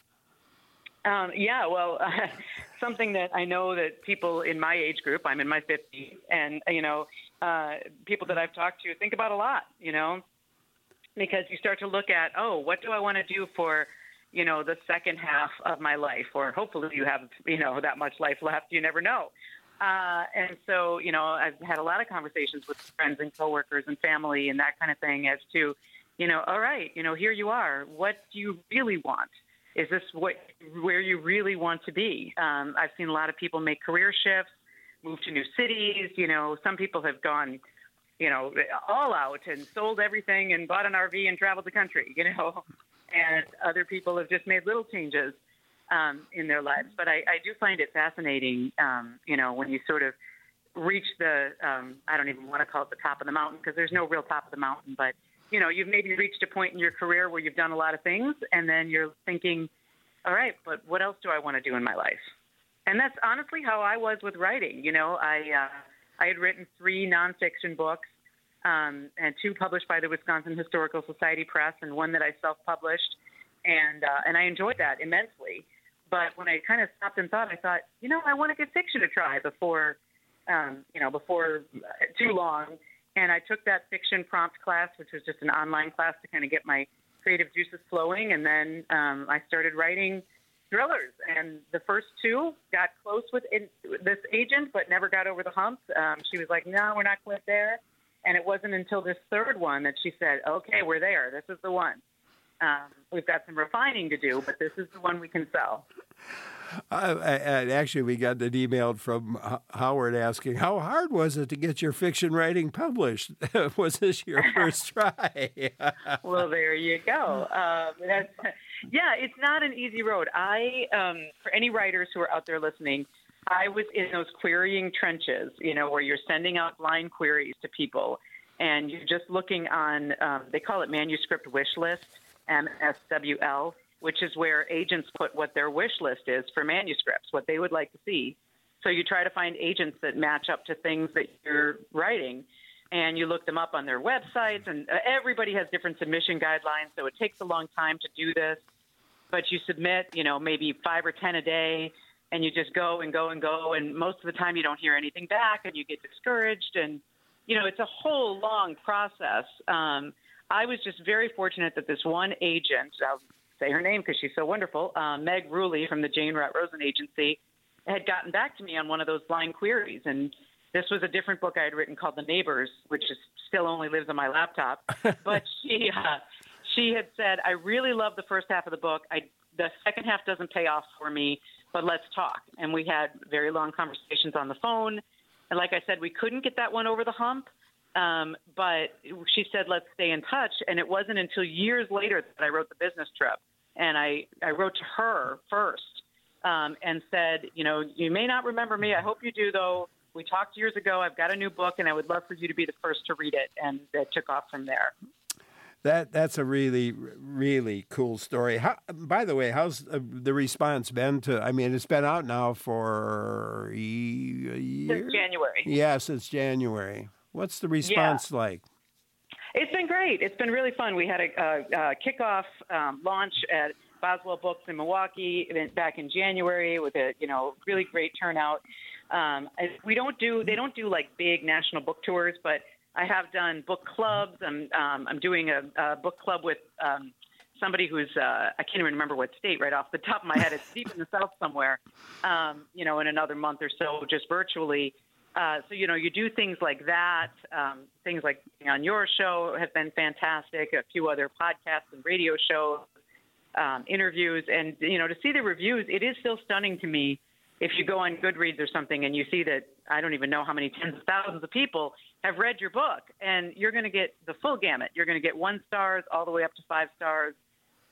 Um, yeah, well, uh, something that I know that people in my age group, I'm in my fifties, and, you know, uh, people that I've talked to think about a lot, you know, because you start to look at, oh, what do I want to do for, you know, the second half of my life, or hopefully you have, you know, that much life left, you never know. Uh, and so, you know, I've had a lot of conversations with friends and coworkers and family and that kind of thing as to, you know, all right, you know, here you are. What do you really want? Is this what where you really want to be? Um, I've seen a lot of people make career shifts, move to new cities. You know, some people have gone, you know, all out and sold everything and bought an R V and traveled the country, you know, and other people have just made little changes um, in their lives. But I, I do find it fascinating, um, you know, when you sort of reach the, um, I don't even want to call it the top of the mountain because there's no real top of the mountain, but you know, you've maybe reached a point in your career where you've done a lot of things, and then you're thinking, all right, but what else do I want to do in my life? And that's honestly how I was with writing. You know, I uh, I had written three nonfiction books, um, and two published by the Wisconsin Historical Society Press, and one that I self-published, and uh, and I enjoyed that immensely. But when I kind of stopped and thought, I thought, you know, I want to give fiction a try before, um, you know, before too long. And I took that fiction prompt class, which was just an online class to kind of get my creative juices flowing. And then um, I started writing thrillers. And the first two got close with in, this agent, but never got over the hump. Um, she was like, no, we're not quite there. And it wasn't until this third one that she said, okay, we're there. This is the one. Um, we've got some refining to do, but this is the one we can sell. Uh, and actually, we got an email from Howard asking, how hard was it to get your fiction writing published? Was this your first try? Well, there you go. Uh, that's, yeah, it's not an easy road. I, um, for any writers who are out there listening, I was in those querying trenches, you know, where you're sending out blind queries to people, and you're just looking on, um, they call it manuscript wish list, M S W L, which is where agents put what their wish list is for manuscripts, what they would like to see. So you try to find agents that match up to things that you're writing, and you look them up on their websites, and everybody has different submission guidelines, so it takes a long time to do this. But you submit, you know, maybe five or ten a day, and you just go and go and go, and most of the time you don't hear anything back, and you get discouraged, and, you know, it's a whole long process. Um, I was just very fortunate that this one agent, I'll say her name because she's so wonderful, uh, Meg Ruley from the Jane Rott Rosen Agency, had gotten back to me on one of those blind queries. And this was a different book I had written called The Neighbors, which is still only lives on my laptop. But she uh, she had said, I really love the first half of the book. I, the second half doesn't pay off for me, but let's talk. And we had very long conversations on the phone. And like I said, we couldn't get that one over the hump. Um, but she said, let's stay in touch. And it wasn't until years later that I wrote The Business Trip. And I, I wrote to her first um, and said, you know, you may not remember me. I hope you do, though. We talked years ago. I've got a new book, and I would love for you to be the first to read it. And it took off from there. That That's a really, really cool story. How, by the way, how's the response been to, I mean, it's been out now for a year? Since January. Yeah, since January. What's the response yeah. like? It's been great. It's been really fun. We had a, a, a kickoff um, launch at Boswell Books in Milwaukee back in January with a you know really great turnout. Um, we don't do they don't do like big national book tours, but I have done book clubs. I'm um, I'm doing a, a book club with um, somebody who's uh, I can't even remember what state right off the top of my head. It's deep in the South somewhere. Um, you know, in another month or so, just virtually. Uh, so, you know, you do things like that. Um, things like on your show have been fantastic, a few other podcasts and radio shows, um, interviews. And, you know, to see the reviews, it is still stunning to me if you go on Goodreads or something and you see that I don't even know how many tens of thousands of people have read your book. And you're going to get the full gamut. You're going to get one stars all the way up to five stars.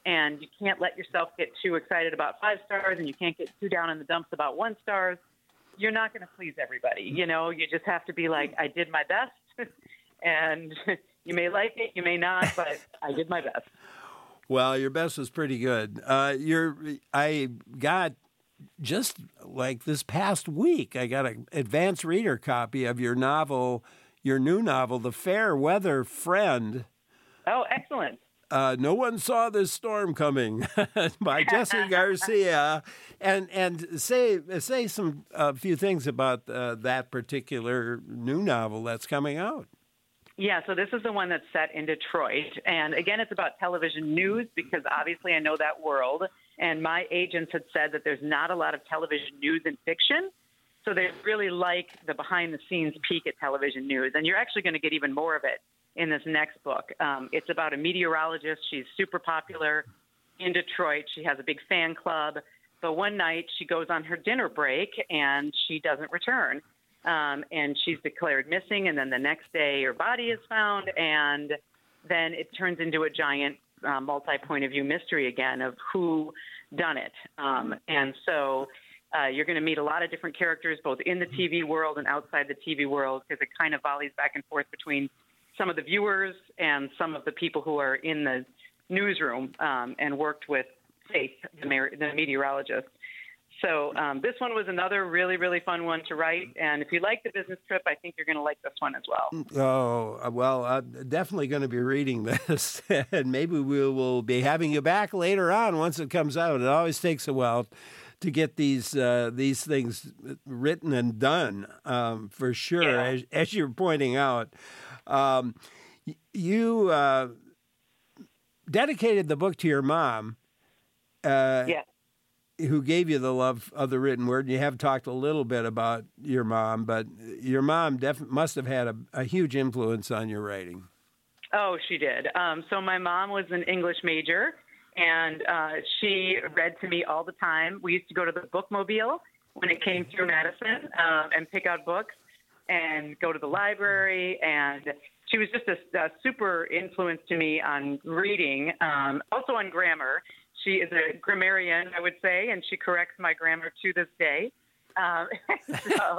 and you can't let yourself get too excited about five stars, and you can't get too down in the dumps about one stars. You're not going to please everybody. You know, you just have to be like, I did my best, and you may like it, you may not, but I did my best. Well, your best was pretty good. Uh, you're, I got just like this past week, I got an advanced reader copy of your novel, your new novel, The Fair Weather Friend. Oh, excellent. Uh, No One Saw This Storm Coming by Jessie Garcia. And and say say some a few things about uh, that particular new novel that's coming out. Yeah, so this is the one that's set in Detroit. And again, it's about television news because obviously I know that world. And my agents had said that there's not a lot of television news in fiction. So they really like the behind-the-scenes peek at television news. And you're actually going to get even more of it in this next book. Um, it's about a meteorologist. She's super popular in Detroit. She has a big fan club. But one night she goes on her dinner break and she doesn't return. Um, and she's declared missing. And then the next day her body is found. And then it turns into a giant uh, multi-point of view mystery again of who done it. Um, and so uh, you're going to meet a lot of different characters, both in the T V world and outside the T V world, because it kind of volleys back and forth between some of the viewers and some of the people who are in the newsroom um, and worked with Faith, the, mer- the meteorologist. So um, this one was another really, really fun one to write. And if you like the business trip, I think you're going to like this one as well. Oh, well, I'm definitely going to be reading this. And maybe we will be having you back later on once it comes out. It always takes a while to get these uh, these things written and done, um, for sure, Yeah. as, as you're pointing out. Um, you uh, dedicated the book to your mom, uh, Yeah. who gave you the love of the written word. You have talked a little bit about your mom, but your mom def- must have had a, a huge influence on your writing. Oh, she did. Um, so my mom was an English major, and uh, she read to me all the time. We used to go to the bookmobile when it came through Madison um, and pick out books and go to the library. And she was just a, a super influence to me on reading, um, also on grammar. She is a grammarian, I would say, and she corrects my grammar to this day. Um, so,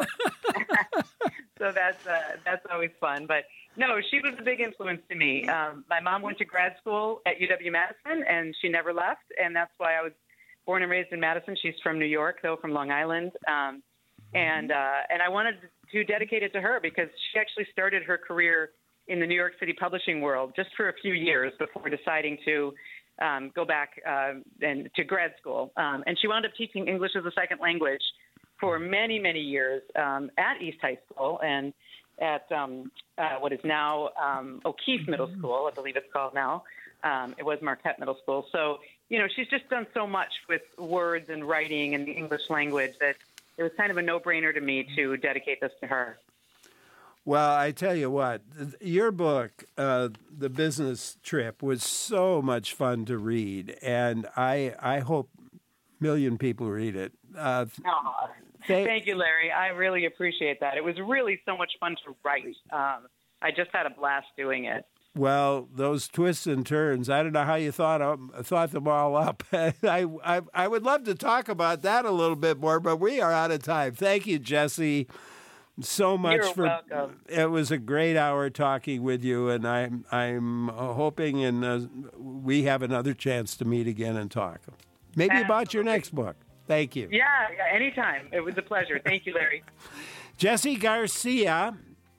so that's uh, that's always fun. But no, she was a big influence to me. Um, my mom went to grad school at U W Madison, and she never left, and that's why I was born and raised in Madison. She's from New York, though, from Long Island, um, and uh, and I wanted to dedicate it to her because she actually started her career in the New York City publishing world just for a few years before deciding to um, go back uh, and to grad school. Um, and she wound up teaching English as a second language for many, many years um, at East High School and at um, uh, what is now um, O'Keefe Middle School, I believe it's called now. Um, it was Marquette Middle School. So, you know, she's just done so much with words and writing and the English language that it was kind of a no-brainer to me to dedicate this to her. Well, I tell you what, your book, uh, The Business Trip, was so much fun to read, and I I hope a million people read it. Uh, Oh, Thank, thank you, Larry. I really appreciate that. It was really so much fun to write. Um, I just had a blast doing it. Well, those twists and turns, I don't know how you thought of, thought them all up. I, I I would love to talk about that a little bit more, but we are out of time. Thank you, Jessie, so much You're for. welcome. It was a great hour talking with you, and I'm I'm hoping and uh, we have another chance to meet again and talk. Maybe Absolutely. about your next book. Thank you. Yeah, yeah, anytime. It was a pleasure. Thank you, Larry. Jessie Garcia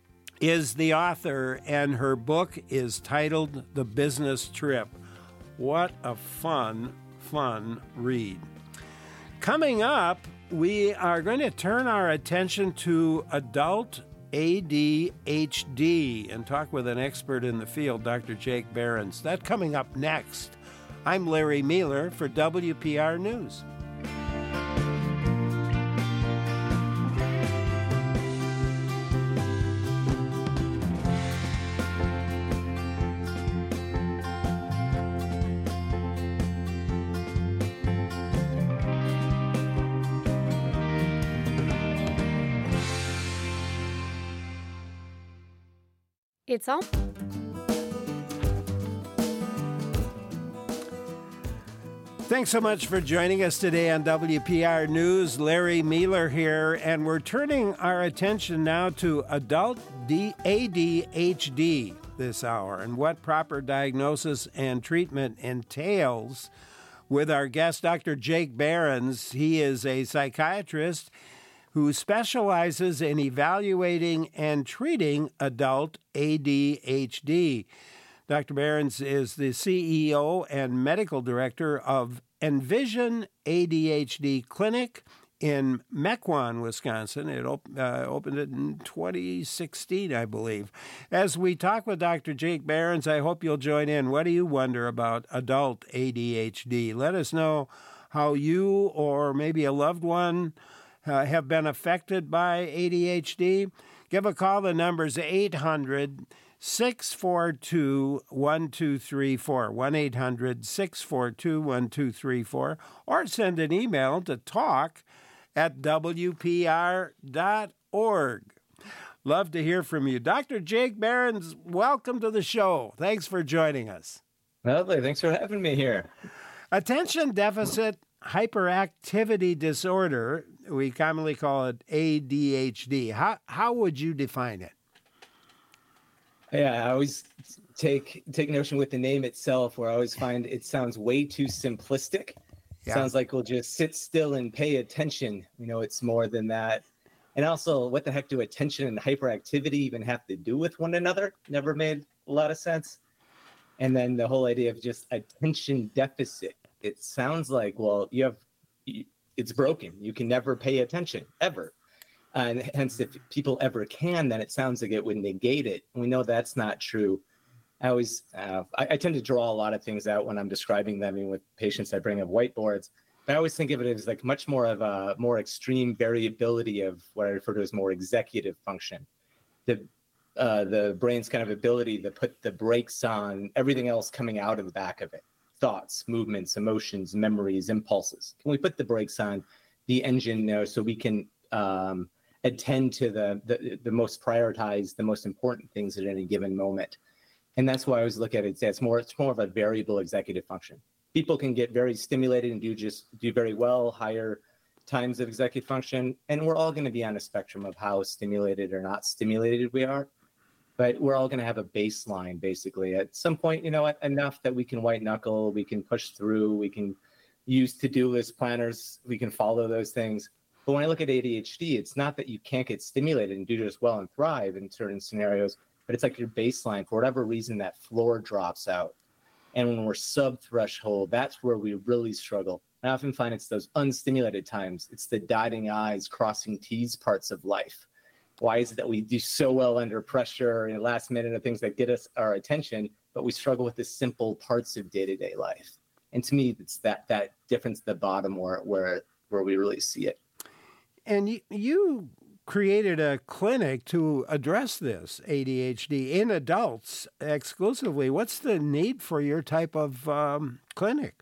is the author, and her book is titled The Business Trip. What a fun, fun read. Coming up, we are going to turn our attention to adult A D H D and talk with an expert in the field, Doctor Jake Behrens. That coming up next. I'm Larry Mealer for W P R News. It's all. Thanks so much for joining us today on W P R News. Larry Mealer here, and we're turning our attention now to adult A D H D this hour and what proper diagnosis and treatment entails with our guest, Doctor Jake Behrens. He is a psychiatrist who specializes in evaluating and treating adult A D H D. Doctor Behrens is the C E O and medical director of Envision A D H D Clinic in Mequon, Wisconsin. It op- uh, opened it in twenty sixteen, I believe. As we talk with Doctor Jake Behrens, I hope you'll join in. What do you wonder about adult A D H D? Let us know how you or maybe a loved one uh, have been affected by A D H D. Give a call. The number's eight hundred, six four two, one two three four, one eight hundred, six four two, one two three four, or send an email to talk at w p r dot org. Love to hear from you. Doctor Jake Behrens, welcome to the show. Thanks for joining us. Lovely. Thanks for having me here. Attention deficit hyperactivity disorder, we commonly call it A D H D. How, how would you define it? Yeah, I always take take notion with the name itself, where I always find it sounds way too simplistic. Yeah. Sounds like we'll just sit still and pay attention. You know, it's more than that. And also, what the heck do attention and hyperactivity even have to do with one another? Never made a lot of sense. And then the whole idea of just attention deficit. It sounds like, well, you have, it's broken. You can never pay attention, ever. And hence, if people ever can, then it sounds like it would negate it. And we know that's not true. I always, uh, I, I tend to draw a lot of things out when I'm describing them. I mean, with patients, I bring up whiteboards. But I always think of it as like much more of a more extreme variability of what I refer to as more executive function. The uh, the brain's kind of ability to put the brakes on everything else coming out of the back of it. Thoughts, movements, emotions, memories, impulses. Can we put the brakes on the engine there so we can um, attend to the, the the most prioritized, the most important things at any given moment? And that's why I always look at it and say it's more it's more of a variable executive function. People can get very stimulated and do just do very well, higher times of executive function, and we're all going to be on a spectrum of how stimulated or not stimulated we are. But we're all going to have a baseline, basically. At some point, you know, enough that we can white knuckle, we can push through, we can use to-do list planners, we can follow those things. But when I look at A D H D, it's not that you can't get stimulated and do just well and thrive in certain scenarios, but it's like your baseline. For whatever reason, that floor drops out. And when we're sub-threshold, that's where we really struggle. I often find it's those unstimulated times. It's the dotting I's, crossing T's parts of life. Why is it that we do so well under pressure in the last minute of things that get us our attention, but we struggle with the simple parts of day-to-day life? And to me, it's that that difference at the bottom where where where we really see it. And you, you created a clinic to address this A D H D in adults exclusively. What's the need for your type of um, clinic?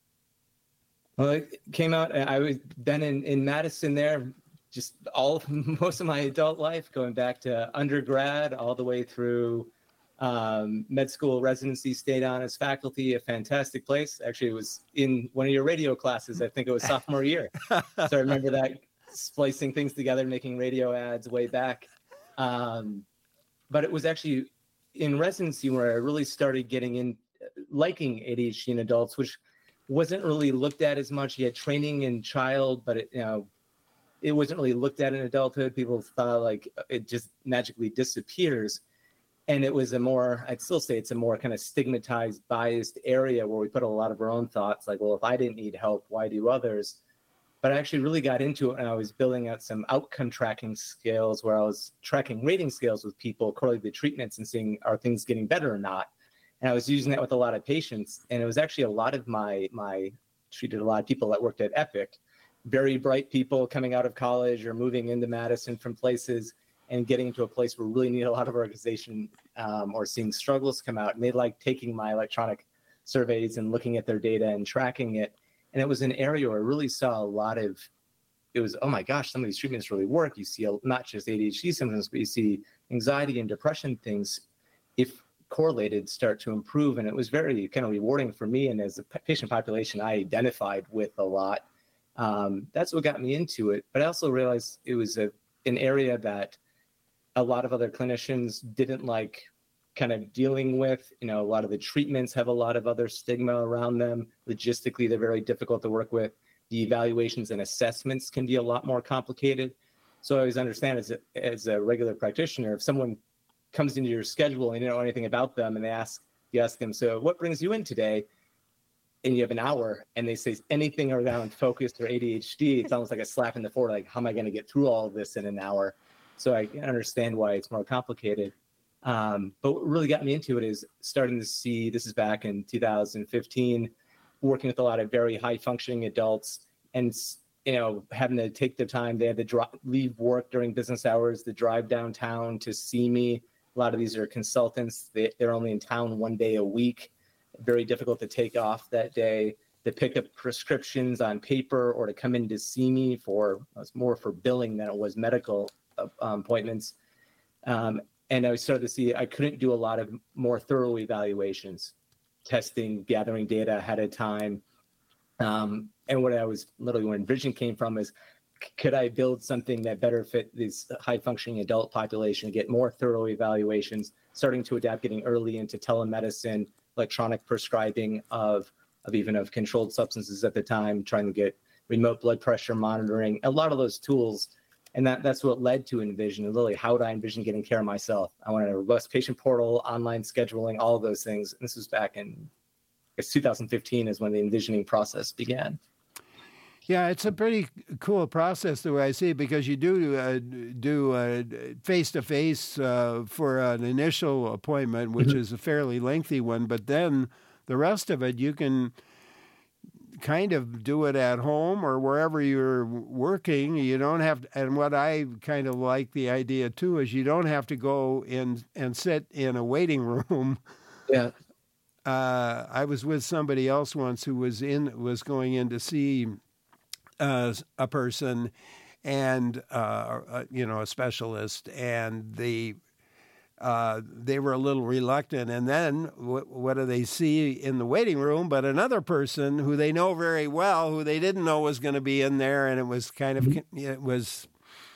Well, it came out, I was been in, in Madison there, just all most of my adult life, going back to undergrad all the way through um, med school residency, stayed on as faculty, a fantastic place. Actually, it was in one of your radio classes. I think it was sophomore year. So I remember that, splicing things together, making radio ads way back. Um, but it was actually in residency where I really started getting in, liking A D H D in adults, which wasn't really looked at as much. You had training in child, but it, you know, it wasn't really looked at in adulthood. People thought like it just magically disappears. And it was a more, I'd still say it's a more kind of stigmatized, biased area where we put a lot of our own thoughts, like, well, if I didn't need help, why do others? But I actually really got into it when I was building out some outcome tracking skills, where I was tracking rating scales with people, correlating the treatments and seeing, are things getting better or not? And I was using that with a lot of patients. And it was actually a lot of my, my treated a lot of people that worked at Epic, very bright people coming out of college or moving into Madison from places and getting into a place where we really need a lot of organization um, or seeing struggles come out. And they like taking my electronic surveys and looking at their data and tracking it. And it was an area where I really saw a lot of, it was, oh my gosh, some of these treatments really work. You see a, not just A D H D symptoms, but you see anxiety and depression things. If correlated start to improve. And it was very kind of rewarding for me. And as a patient population I identified with a lot, um, that's what got me into it. But I also realized it was a, an area that a lot of other clinicians didn't like kind of dealing with. You know, a lot of the treatments have a lot of other stigma around them. Logistically, they're very difficult to work with. The evaluations and assessments can be a lot more complicated. So I always understand as a, as a regular practitioner, if someone comes into your schedule and you don't know anything about them and they ask, you ask them, so what brings you in today? And you have an hour and they say anything around focus or A D H D, it's almost like a slap in the forehead, like, how am I going to get through all of this in an hour? So I understand why it's more complicated. Um, but what really got me into it is starting to see, this is back in two thousand fifteen, working with a lot of very high functioning adults and, you know, having to take the time, they had to dro- leave work during business hours to drive downtown to see me. A lot of these are consultants. They, they're only in town one day a week. Very difficult to take off that day, to pick up prescriptions on paper or to come in to see me for, it was more for billing than it was medical um, appointments. Um, and I started to see I couldn't do a lot of more thorough evaluations, testing, gathering data ahead of time. Um, and what I was literally, when Envision came from is, could I build something that better fit this high functioning adult population, get more thorough evaluations, starting to adapt, getting early into telemedicine, electronic prescribing of, of even of controlled substances at the time, trying to get remote blood pressure monitoring, a lot of those tools. And that, that's what led to Envision. And literally, how would I envision getting care of myself? I wanted a robust patient portal, online scheduling, all of those things. And this was back in, I guess, two thousand fifteen is when the envisioning process began. Yeah, it's a pretty cool process the way I see it, because you do uh, do uh, face-to-face uh, for an initial appointment, which mm-hmm. is a fairly lengthy one, but then the rest of it you can kind of do it at home or wherever you're working. You don't have to, and what I kind of like the idea too is you don't have to go in and sit in a waiting room. Yeah. Uh, I was with somebody else once who was in was going in to see Uh, a person and, uh, uh, you know, a specialist, and the, uh, they were a little reluctant. And then w- what do they see in the waiting room but another person who they know very well, who they didn't know was going to be in there, and it was kind of, mm-hmm. it was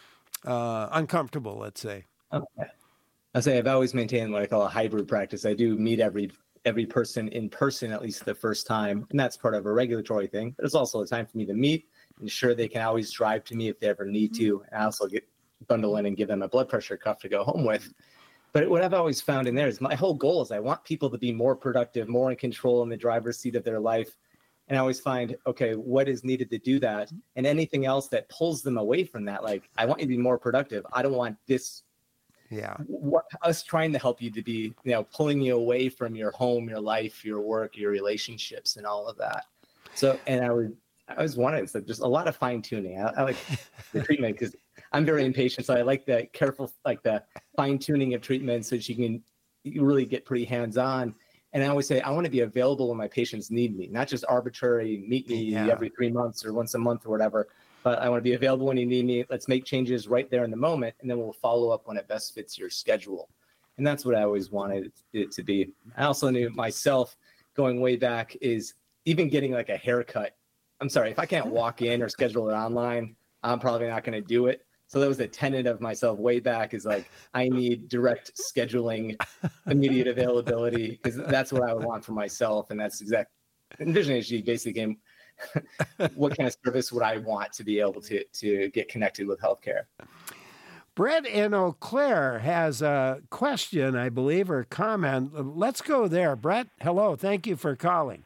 uh, uncomfortable, let's say. Okay. I say I've always maintained what I call a hybrid practice. I do meet every every person in person at least the first time, and that's part of a regulatory thing. But it's also a time for me to meet, ensure they can always drive to me if they ever need to. And I also get bundle in and give them a blood pressure cuff to go home with. But what I've always found in there is my whole goal is I want people to be more productive, more in control in the driver's seat of their life. And I always find, okay, what is needed to do that? And anything else that pulls them away from that, like, I want you to be more productive. I don't want this, yeah, what, us trying to help you to be, you know, pulling you away from your home, your life, your work, your relationships, and all of that. So, and I would, I always wanted, so just a lot of fine tuning. I, I like the treatment because I'm very impatient. So I like the careful, like the fine tuning of treatment so that you can you really get pretty hands on. And I always say, I want to be available when my patients need me, not just arbitrary, meet me yeah. every three months or once a month or whatever, but I want to be available when you need me. Let's make changes right there in the moment. And then we'll follow up when it best fits your schedule. And that's what I always wanted it to be. I also knew myself going way back is even getting like a haircut. I'm sorry, if I can't walk in or schedule it online, I'm probably not going to do it. So that was a tenet of myself way back is like, I need direct scheduling, immediate availability, because that's what I would want for myself. And that's exact Envision H D basically came, what kind of service would I want to be able to, to get connected with healthcare? Brett in Eau Claire has a question, I believe, or comment. Let's go there. Brett, hello. Thank you for calling.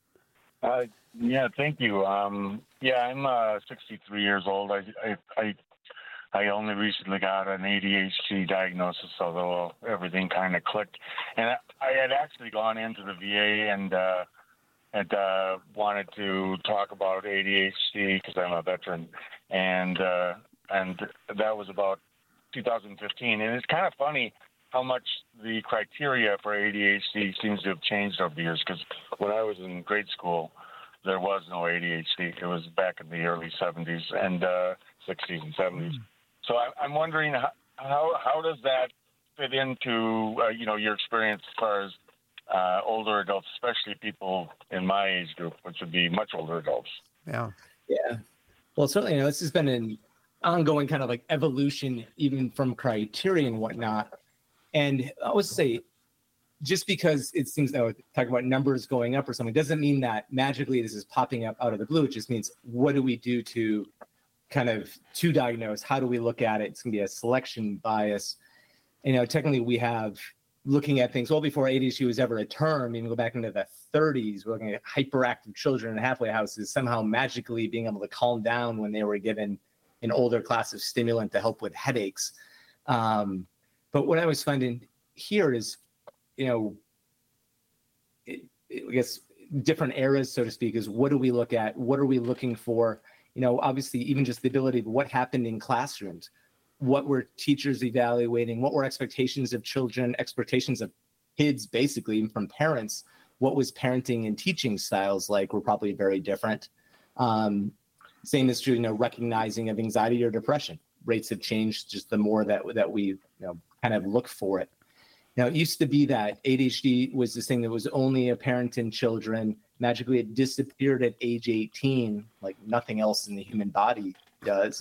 Uh, yeah, thank you. Um, yeah, I'm uh, sixty-three years old. I, I, I, I only recently got an A D H D diagnosis, although everything kind of clicked. And I, I had actually gone into the V A and uh, and uh, wanted to talk about A D H D because I'm a veteran, and uh, and that was about two thousand fifteen. And it's kind of funny how much the criteria for A D H D seems to have changed over the years, because when I was in grade school, there was no A D H D. It was back in the early seventies and uh, sixties and seventies. Mm. So I, I'm wondering how, how how does that fit into uh, you know your experience as far as uh, older adults, especially people in my age group, which would be much older adults? Yeah. Yeah. Well, certainly, you know, this has been an ongoing kind of like evolution, even from criteria and whatnot. And I would say, just because it seems that we're talking about numbers going up or something, doesn't mean that magically this is popping up out of the blue. It just means, what do we do to kind of to diagnose? How do we look at it? It's going to be a selection bias. You know, technically we have looking at things well before A D H D was ever a term. Even go back into the thirties, we're looking at hyperactive children in halfway houses somehow magically being able to calm down when they were given an older class of stimulant to help with headaches. Um, but what I was finding here is, you know, it, it, I guess different eras, so to speak, is what do we look at? What are we looking for? You know, obviously, even just the ability of what happened in classrooms. What were teachers evaluating? What were expectations of children, expectations of kids, basically, even from parents? What was parenting and teaching styles like were probably very different. Um, same is true, you know, recognizing of anxiety or depression. Rates have changed just the more that that we, you know, kind of look for it. Now, it used to be that A D H D was this thing that was only apparent in children. Magically, it disappeared at age eighteen, like nothing else in the human body does.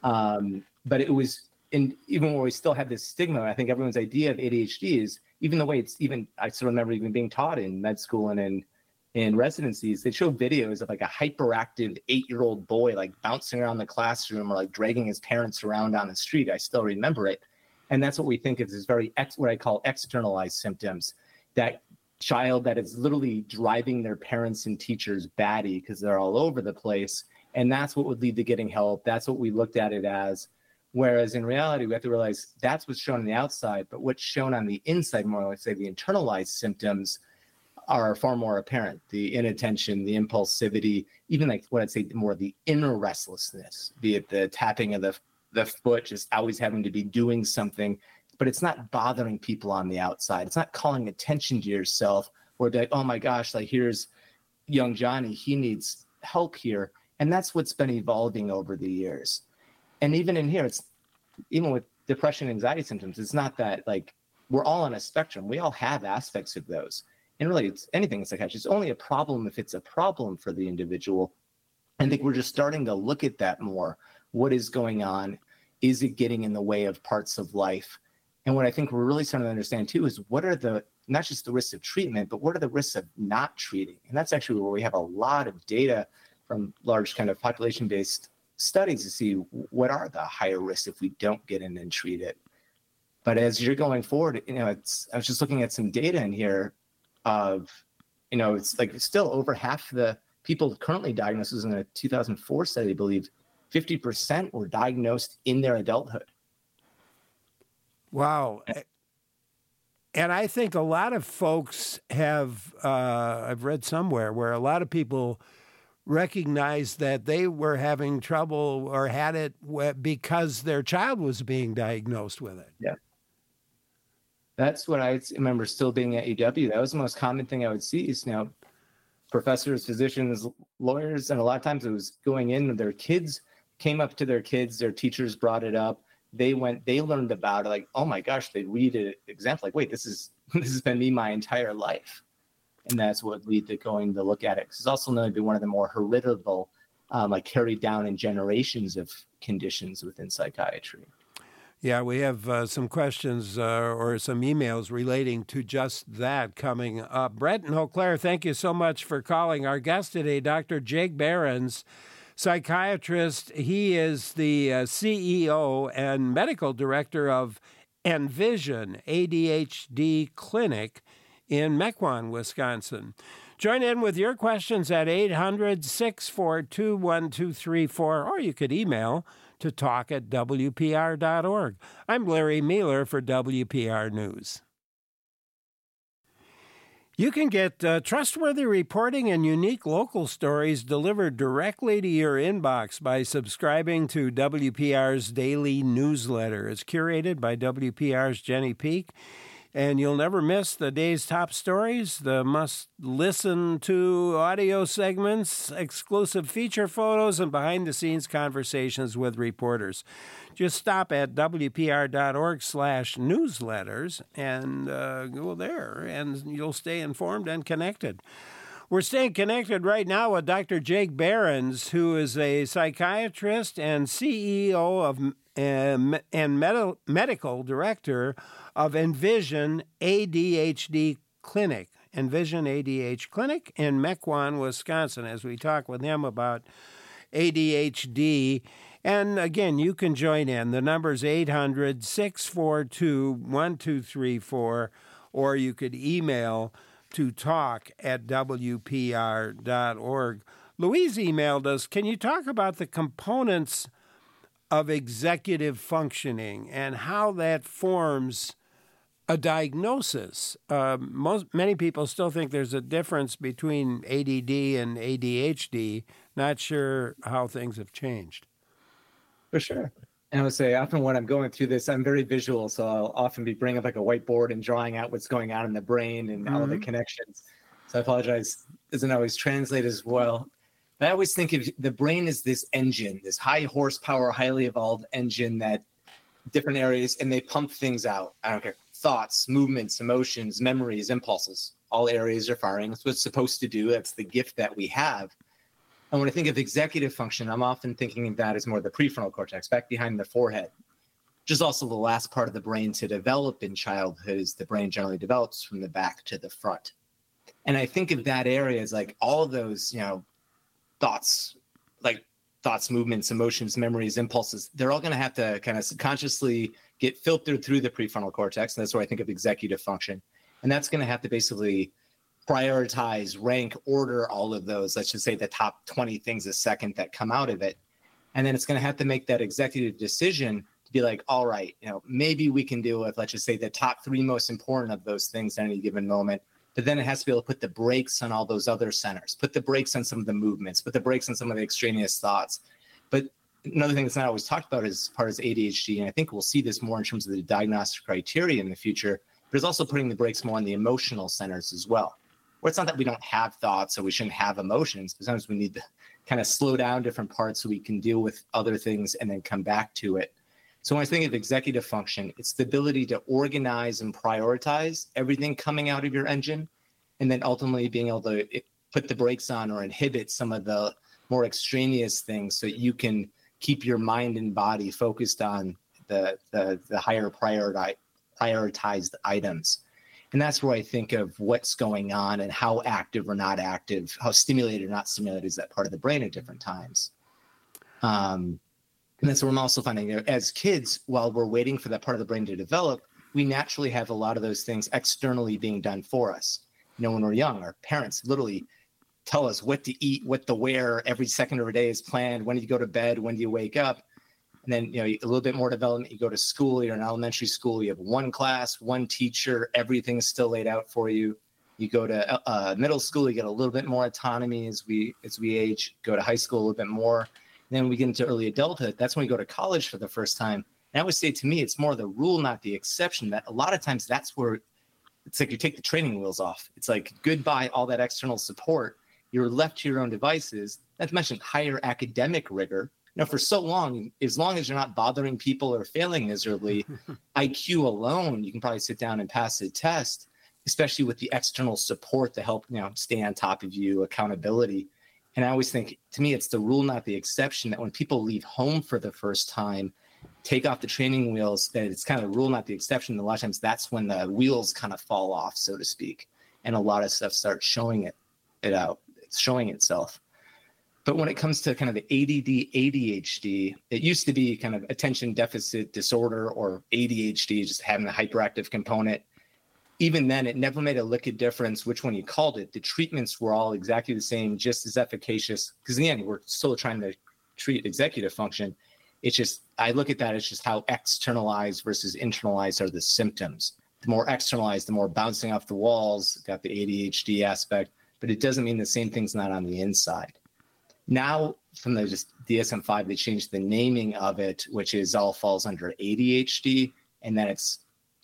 Um, but it was, in, even when we still have this stigma, I think everyone's idea of A D H D is, even the way it's even, I still remember even being taught in med school and in, in residencies, they show videos of like a hyperactive eight-year-old boy like bouncing around the classroom or like dragging his parents around on the street. I still remember it. And that's what we think of as very, ex, what I call externalized symptoms. That child that is literally driving their parents and teachers batty because they're all over the place. And that's what would lead to getting help. That's what we looked at it as. Whereas in reality, we have to realize that's what's shown on the outside, but what's shown on the inside, more let's say the internalized symptoms, are far more apparent. The inattention, the impulsivity, even like what I'd say more the inner restlessness, be it the tapping of the the foot, just always having to be doing something, but it's not bothering people on the outside. It's not calling attention to yourself or like, oh my gosh, like here's young Johnny, he needs help here. And that's what's been evolving over the years. And even in here, it's even with depression, anxiety symptoms, it's not that like we're all on a spectrum. We all have aspects of those. And really, it's anything in psychiatry. It's only a problem if it's a problem for the individual. I think we're just starting to look at that more. What is going on? Is it getting in the way of parts of life? And what I think we're really starting to understand too is what are the, not just the risks of treatment, but what are the risks of not treating? And that's actually where we have a lot of data from large kind of population-based studies to see what are the higher risks if we don't get in and treat it. But as you're going forward, you know, it's, I was just looking at some data in here of, you know, it's like still over half the people currently diagnosed, in a two thousand four study, I believe, fifty percent were diagnosed in their adulthood. Wow. And I think a lot of folks have, uh, I've read somewhere where a lot of people recognized that they were having trouble or had it because their child was being diagnosed with it. Yeah. That's what I remember still being at U W. That was the most common thing I would see is, you know, professors, physicians, lawyers, and a lot of times it was going in and their kids came up to their kids, their teachers brought it up. They went, they learned about it, like, oh my gosh, they read an example, like, wait, this is, this has been me my entire life. And that's what would lead to going to look at it. Because it's also known to be one of the more heritable, um, like carried down in generations of conditions within psychiatry. Yeah, we have uh, some questions uh, or some emails relating to just that coming up. Brett and Eau Claire, thank you so much for calling. Our guest today, Doctor Jake Behrens, psychiatrist. He is the uh, C E O and medical director of Envision A D H D Clinic in Mequon, Wisconsin. Join in with your questions at eight hundred, six four two, one two three four, or you could email to talk at W P R dot org. I'm Larry Mealer for W P R News. You can get uh, trustworthy reporting and unique local stories delivered directly to your inbox by subscribing to W P R's daily newsletter. It's curated by W P R's Jenny Peak. And you'll never miss the day's top stories, the must-listen-to audio segments, exclusive feature photos, and behind-the-scenes conversations with reporters. Just stop at W P R dot org slash newsletters and uh, go there, and you'll stay informed and connected. We're staying connected right now with Doctor Jake Behrens, who is a psychiatrist and C E O of uh, and med- medical director of Envision A D H D Clinic, Envision A D H D Clinic in Mequon, Wisconsin, as we talk with him about A D H D. And again, you can join in. The number's eight hundred, six four two, one two three four, or you could email to talk at W P R dot org. Louise emailed us, can you talk about the components of executive functioning and how that forms a diagnosis? Uh, most many people still think there's a difference between A D D and A D H D. Not sure how things have changed. For sure. And I would say often when I'm going through this, I'm very visual, so I'll often be bringing up like a whiteboard and drawing out what's going on in the brain and mm-hmm. all the connections. So I apologize, doesn't always translate as well. But I always think of the brain as this engine, this high horsepower, highly evolved engine that different areas, and they pump things out. I don't care. Thoughts, movements, emotions, memories, impulses, all areas are firing. That's what it's supposed to do. That's the gift that we have. And when I think of executive function, I'm often thinking of that as more the prefrontal cortex, back behind the forehead, which is also the last part of the brain to develop in childhood, as the brain generally develops from the back to the front. And I think of that area as like all of those, you know, thoughts, like thoughts, movements, emotions, memories, impulses, they're all going to have to kind of subconsciously get filtered through the prefrontal cortex. And that's where I think of executive function. And that's going to have to basically prioritize, rank, order all of those, let's just say the top twenty things a second that come out of it. And then it's going to have to make that executive decision to be like, all right, you know, maybe we can deal with, let's just say the top three most important of those things at any given moment. But then it has to be able to put the brakes on all those other centers, put the brakes on some of the movements, put the brakes on some of the extraneous thoughts. But another thing that's not always talked about as part of A D H D, and I think we'll see this more in terms of the diagnostic criteria in the future, but it's also putting the brakes more on the emotional centers as well. Where it's not that we don't have thoughts or we shouldn't have emotions, but sometimes we need to kind of slow down different parts so we can deal with other things and then come back to it. So when I think of executive function, it's the ability to organize and prioritize everything coming out of your engine, and then ultimately being able to put the brakes on or inhibit some of the more extraneous things so you can keep your mind and body focused on the, the, the higher priority, prioritized items. And that's where I think of what's going on and how active or not active, how stimulated or not stimulated is that part of the brain at different times. Um, and that's where I'm also finding, you know, as kids, while we're waiting for that part of the brain to develop, we naturally have a lot of those things externally being done for us. You know, when we're young, our parents literally tell us what to eat, what to wear. Every second of our day is planned. When do you go to bed? When do you wake up? And then, you know, a little bit more development, you go to school, you're in elementary school, you have one class, one teacher, everything's still laid out for you. You go to uh, middle school, you get a little bit more autonomy as we as we age, go to high school a little bit more. And then we get into early adulthood. That's when we go to college for the first time. And I would say, to me, it's more the rule, not the exception, that a lot of times that's where it's like you take the training wheels off. It's like goodbye, all that external support. You're left to your own devices. Not to mention higher academic rigor. You know, for so long, as long as you're not bothering people or failing miserably, I Q alone, you can probably sit down and pass the test, especially with the external support to help, you know, stay on top of you, accountability. And I always think, to me, it's the rule, not the exception, that when people leave home for the first time, take off the training wheels, that it's kind of the rule, not the exception. And a lot of times that's when the wheels kind of fall off, so to speak. And a lot of stuff starts showing it, it out, it's showing itself. But when it comes to kind of the A D D, A D H D, it used to be kind of attention deficit disorder, or A D H D, just having the hyperactive component. Even then, it never made a lick of difference which one you called it. The treatments were all exactly the same, just as efficacious, because in the end, we're still trying to treat executive function. It's just, I look at that as just how externalized versus internalized are the symptoms. The more externalized, the more bouncing off the walls, got the A D H D aspect, but it doesn't mean the same thing's not on the inside. Now, from the just D S M five, they changed the naming of it, which is all falls under A D H D, and then it's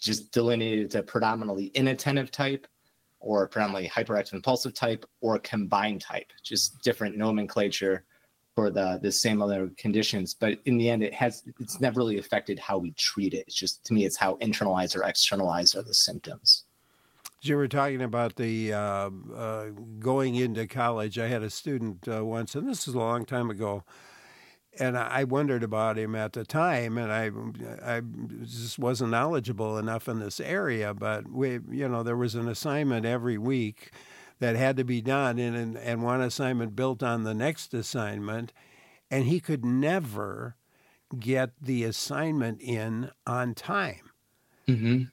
just delineated to predominantly inattentive type, or predominantly hyperactive impulsive type, or combined type, just different nomenclature for the the same other conditions. But in the end, it has it's never really affected how we treat it. It's just, to me, it's how internalized or externalized are the symptoms. You were talking about the uh, uh, going into college. I had a student uh, once, and this is a long time ago, and I wondered about him at the time, and I, I just wasn't knowledgeable enough in this area. But we, you know, there was an assignment every week that had to be done, and and one assignment built on the next assignment, and he could never get the assignment in on time. Mm-hmm.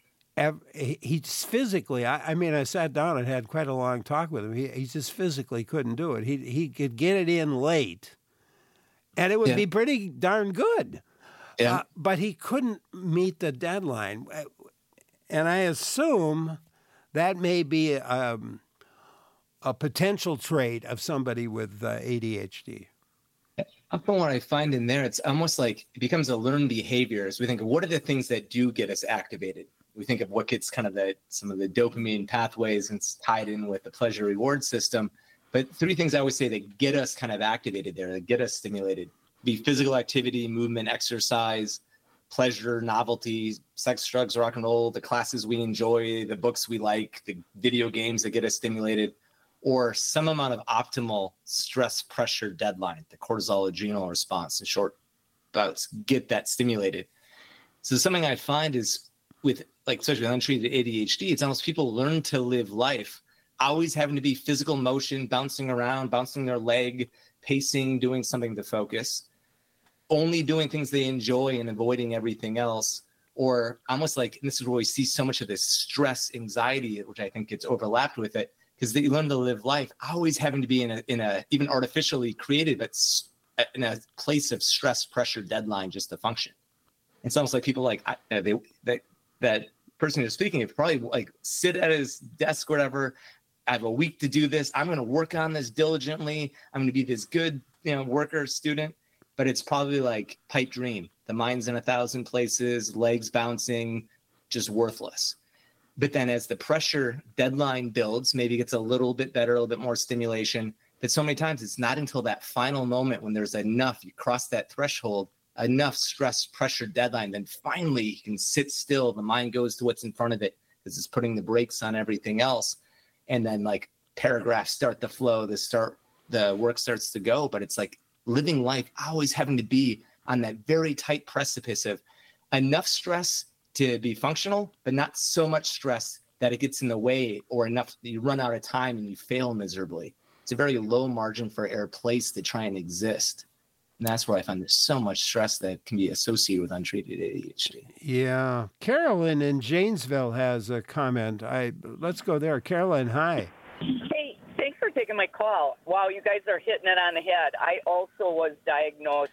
He just physically, I, I mean, I sat down and had quite a long talk with him. He, he just physically couldn't do it. He he could get it in late, and it would yeah. be pretty darn good. Yeah. Uh, but he couldn't meet the deadline. And I assume that may be um, a potential trait of somebody with uh, A D H D. Often what I find in there, it's almost like it becomes a learned behavior. As we think of what are the things that do get us activated. We think of what gets kind of the some of the dopamine pathways and it's tied in with the pleasure reward system. But three things I always say that get us kind of activated there, that get us stimulated, be physical activity, movement, exercise, pleasure, novelty, sex, drugs, rock and roll, the classes we enjoy, the books we like, the video games that get us stimulated, or some amount of optimal stress pressure deadline, the cortisol adrenal response in short bouts, get that stimulated. So something I find is with, like, especially with untreated A D H D, it's almost people learn to live life always having to be physical motion, bouncing around, bouncing their leg, pacing, doing something to focus, only doing things they enjoy and avoiding everything else. Or almost like, and this is where we see so much of this stress, anxiety, which I think gets overlapped with it, because they learn to live life always having to be in a, in a even artificially created, but in a place of stress, pressure, deadline, just to function. It's almost like people like, uh, they, they that person who's speaking, if probably like sit at his desk or whatever, I have a week to do this. I'm going to work on this diligently. I'm going to be this good, you know, worker, student, but it's probably like pipe dream. The mind's in a thousand places, legs bouncing, just worthless. But then as the pressure deadline builds, maybe gets a little bit better, a little bit more stimulation, but so many times it's not until that final moment when there's enough, you cross that threshold, enough stress, pressure, deadline, then finally you can sit still. The mind goes to what's in front of it because it's putting the brakes on everything else. And then like paragraphs start to flow, the start, the work starts to go. But it's like living life always having to be on that very tight precipice of enough stress to be functional, but not so much stress that it gets in the way or enough that you run out of time and you fail miserably. It's a very low margin for error place to try and exist. And that's where I find there's so much stress that can be associated with untreated A D H D. Yeah. Carolyn in Janesville has a comment. I Let's go there. Carolyn, hi. Hey, thanks for taking my call. Wow, you guys are hitting it on the head. I also was diagnosed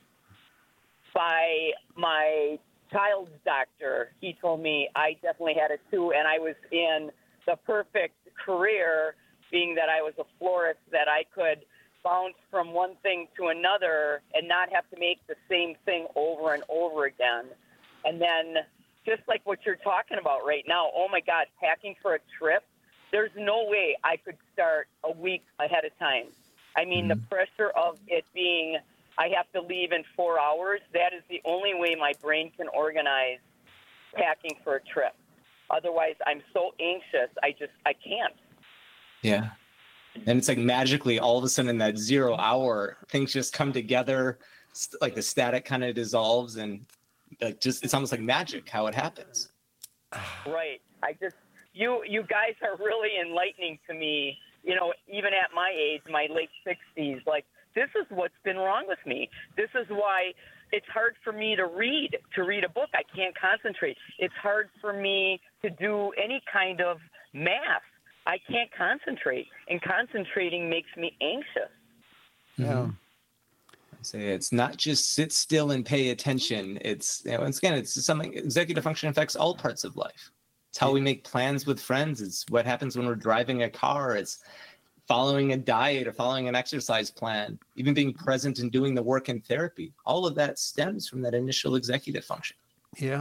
by my child's doctor. He told me I definitely had it too, and I was in the perfect career, being that I was a florist, that I could bounce from one thing to another and not have to make the same thing over and over again. And then just like what you're talking about right now, oh my God, packing for a trip, there's no way I could start a week ahead of time. I mean, mm-hmm. the pressure of it being, I have to leave in four hours, that is the only way my brain can organize packing for a trip. Otherwise, I'm so anxious, I just, I can't. Yeah. And it's like magically all of a sudden in that zero hour, things just come together, st- like the static kind of dissolves, and like just it's almost like magic how it happens. Right. I just you you guys are really enlightening to me. You know, even at my age, my late sixties, like this is what's been wrong with me. This is why it's hard for me to read to read a book. I can't concentrate. It's hard for me to do any kind of math. I can't concentrate, and concentrating makes me anxious. Yeah. I say it's not just sit still and pay attention. It's, you know, once again, it's something, executive function affects all parts of life. It's how we make plans with friends. It's what happens when we're driving a car. It's following a diet or following an exercise plan, even being present and doing the work in therapy. All of that stems from that initial executive function. Yeah.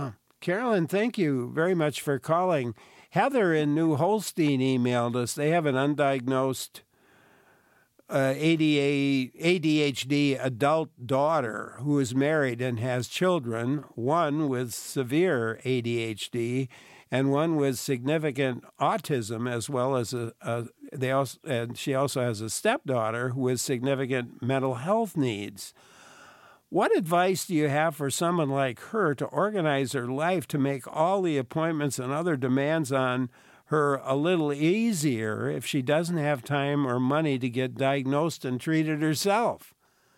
Carolyn, thank you very much for calling. Heather in New Holstein emailed us. They have an undiagnosed uh, A D H D adult daughter who is married and has children, one with severe A D H D and one with significant autism, as well as a, a they also and she also has a stepdaughter with significant mental health needs. What advice do you have for someone like her to organize her life to make all the appointments and other demands on her a little easier if she doesn't have time or money to get diagnosed and treated herself?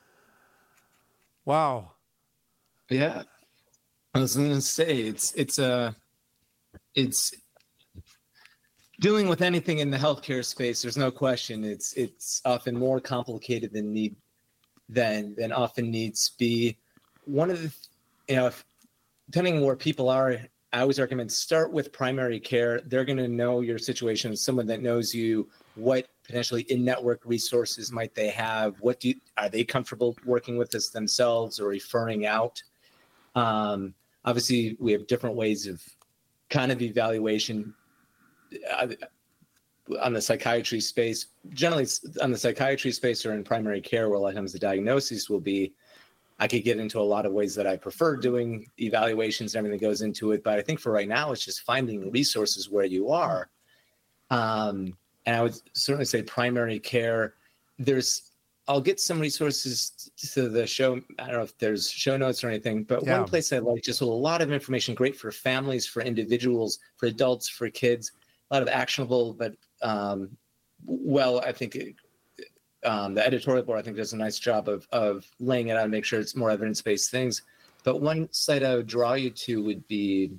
Wow. Yeah. I was going to say, it's, it's a, it's dealing with anything in the healthcare space. There's no question. It's, it's often more complicated than need than than often needs be. One of the, you know, if, depending on where people are, I always recommend start with primary care. They're going to know your situation. Someone that knows you, what potentially in-network resources might they have? What do you, are they comfortable working with this themselves or referring out? Um, obviously, we have different ways of kind of evaluation. Uh, on the psychiatry space, generally on the psychiatry space or in primary care, where a lot of times the diagnosis will be, I could get into a lot of ways that I prefer doing evaluations and everything that goes into it. But I think for right now, it's just finding resources where you are. Um, and I would certainly say primary care, there's, I'll get some resources to the show. I don't know if there's show notes or anything, but yeah. One place I like, just a lot of information, great for families, for individuals, for adults, for kids, a lot of actionable, but um, well, I think it, um, the editorial board, I think, does a nice job of of laying it out and make sure it's more evidence-based things. But one site I would draw you to would be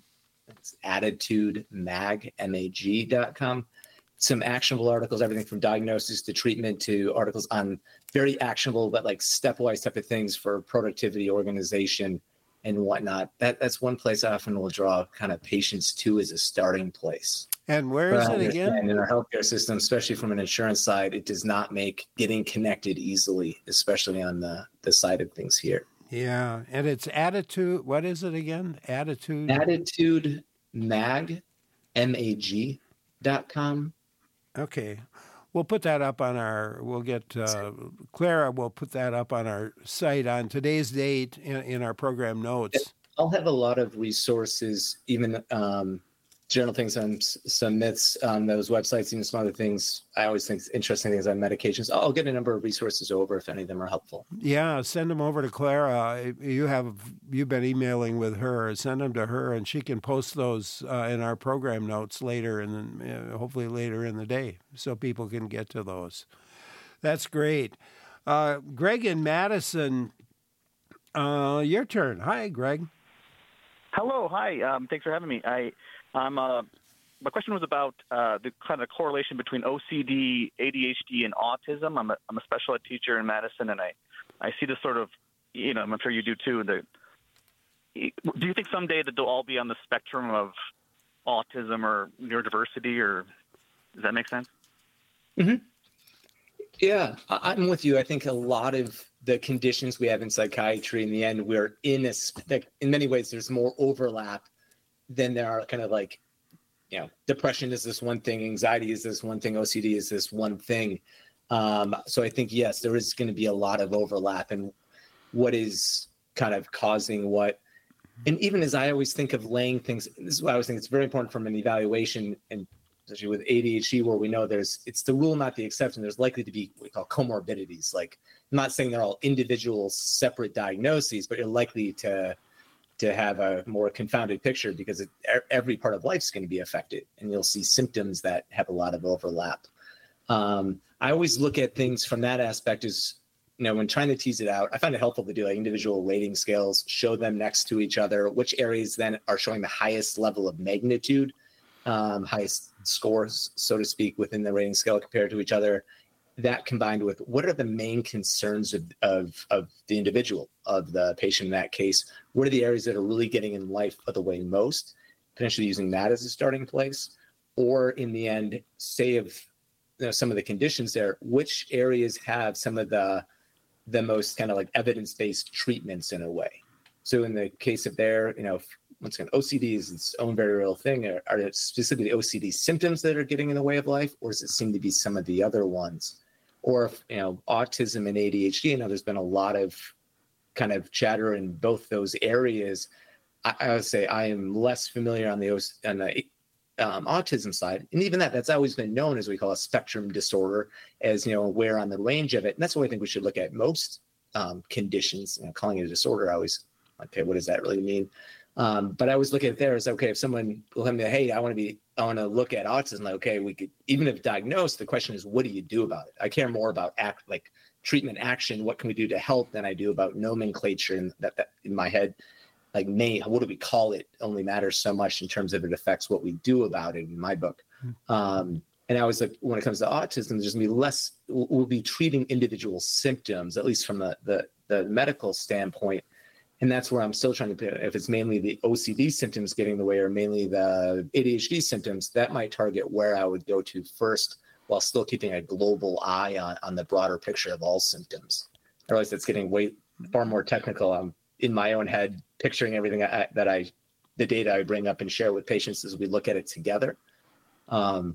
attitude mag, M A G dot com. Some actionable articles, everything from diagnosis to treatment to articles on very actionable, but like stepwise type of things for productivity, organization, and whatnot. That That's one place I often will draw kind of patients to as a starting place. And where is it again? In our healthcare system, especially from an insurance side, it does not make getting connected easily, especially on the, the side of things here. Yeah. And it's attitude. What is it again? Attitude. Attitude mag, M A G dot com. Okay. We'll put that up on our, we'll get, uh, Clara will put that up on our site on today's date in, in our program notes. I'll have a lot of resources, even um, general things on some myths on those websites, even some other things. I always think interesting things on medications. I'll get a number of resources over if any of them are helpful. Yeah, send them over to Clara. You have you've been emailing with her. Send them to her, and she can post those uh, in our program notes later, and uh, hopefully later in the day, so people can get to those. That's great. Uh, Greg in Madison, uh, your turn. Hi, Greg. Hello. Hi. Um, thanks for having me. I. I'm, uh, my question was about uh, the kind of correlation between O C D, A D H D, and autism. I'm a, I'm a special ed teacher in Madison, and I, I see this sort of, you know, I'm sure you do too. The, do you think someday that they'll all be on the spectrum of autism or neurodiversity, or does that make sense? Mm-hmm. Yeah, I'm with you. I think a lot of the conditions we have in psychiatry, in the end, we're in a, in many ways, there's more overlap than there are kind of like, you know, depression is this one thing, anxiety is this one thing, O C D is this one thing. Um, so I think, yes, there is going to be a lot of overlap in what is kind of causing what. And even as I always think of laying things, this is why I always think it's very important from an evaluation, and especially with A D H D, where we know there's, it's the rule, not the exception. There's likely to be what we call comorbidities. Like, I'm not saying they're all individual separate diagnoses, but you're likely to to have a more confounded picture because it, every part of life is going to be affected, and you'll see symptoms that have a lot of overlap. Um, I always look at things from that aspect as, you know, when trying to tease it out, I find it helpful to do like individual rating scales, show them next to each other, which areas then are showing the highest level of magnitude, um, highest scores, so to speak, within the rating scale compared to each other. That combined with what are the main concerns of, of, of the individual, of the patient in that case? What are the areas that are really getting in life of the way most? Potentially using that as a starting place. Or in the end, say of, you know, some of the conditions there, which areas have some of the, the most kind of like evidence-based treatments in a way? So in the case of there, you know, once again, O C D is its own very real thing. Are, are it specifically O C D symptoms that are getting in the way of life, or does it seem to be some of the other ones? Or if, you know, autism and A D H D, I know there's been a lot of kind of chatter in both those areas. I, I would say I am less familiar on the, on the um, autism side. And even that, that's always been known as we call a spectrum disorder, as, you know, where on the range of it. And that's what I think we should look at most um, conditions. You know, calling it a disorder, I always, okay, what does that really mean? Um, but I always look at it there as, okay, if someone will tell me, hey, I want to be, I want to look at autism, like, okay, we could, even if diagnosed, the question is, what do you do about it? I care more about act, like treatment action, what can we do to help, than I do about nomenclature. And that, that in my head, like, name, what do we call it, only matters so much in terms of it affects what we do about it in my book. Mm-hmm. Um, and I was like, when it comes to autism, there's gonna be less, we'll be treating individual symptoms, at least from the, the, the medical standpoint. And that's where I'm still trying to put, if it's mainly the O C D symptoms getting in the way, or mainly the A D H D symptoms, that might target where I would go to first, while still keeping a global eye on, on the broader picture of all symptoms. I realize that's getting way far more technical. I'm in my own head picturing everything I, that I, the data I bring up and share with patients as we look at it together. Um,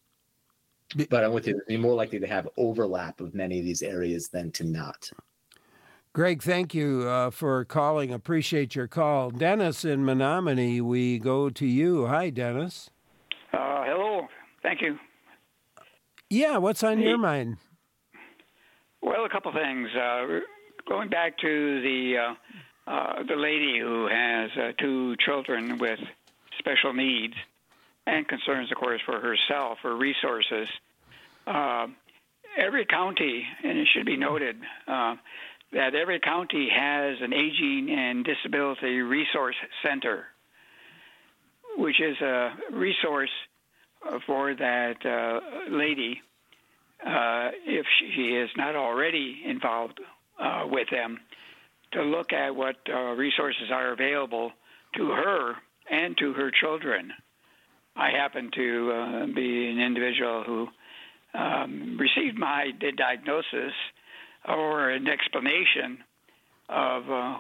but I'm with you, you're more likely to have overlap of many of these areas than to not. Greg, thank you uh, for calling. Appreciate your call. Dennis in Menominee, we go to you. Hi, Dennis. Uh, hello. Thank you. Yeah, what's on hey. your mind? Well, a couple things. Uh, going back to the uh, uh, the lady who has uh, two children with special needs and concerns, of course, for herself, for resources. Uh, every county, and it should be noted, uh, that every county has an aging and disability resource center, which is a resource for that uh, lady, uh, if she is not already involved uh, with them, to look at what uh, resources are available to her and to her children. I happen to uh, be an individual who um, received my diagnosis or an explanation of uh,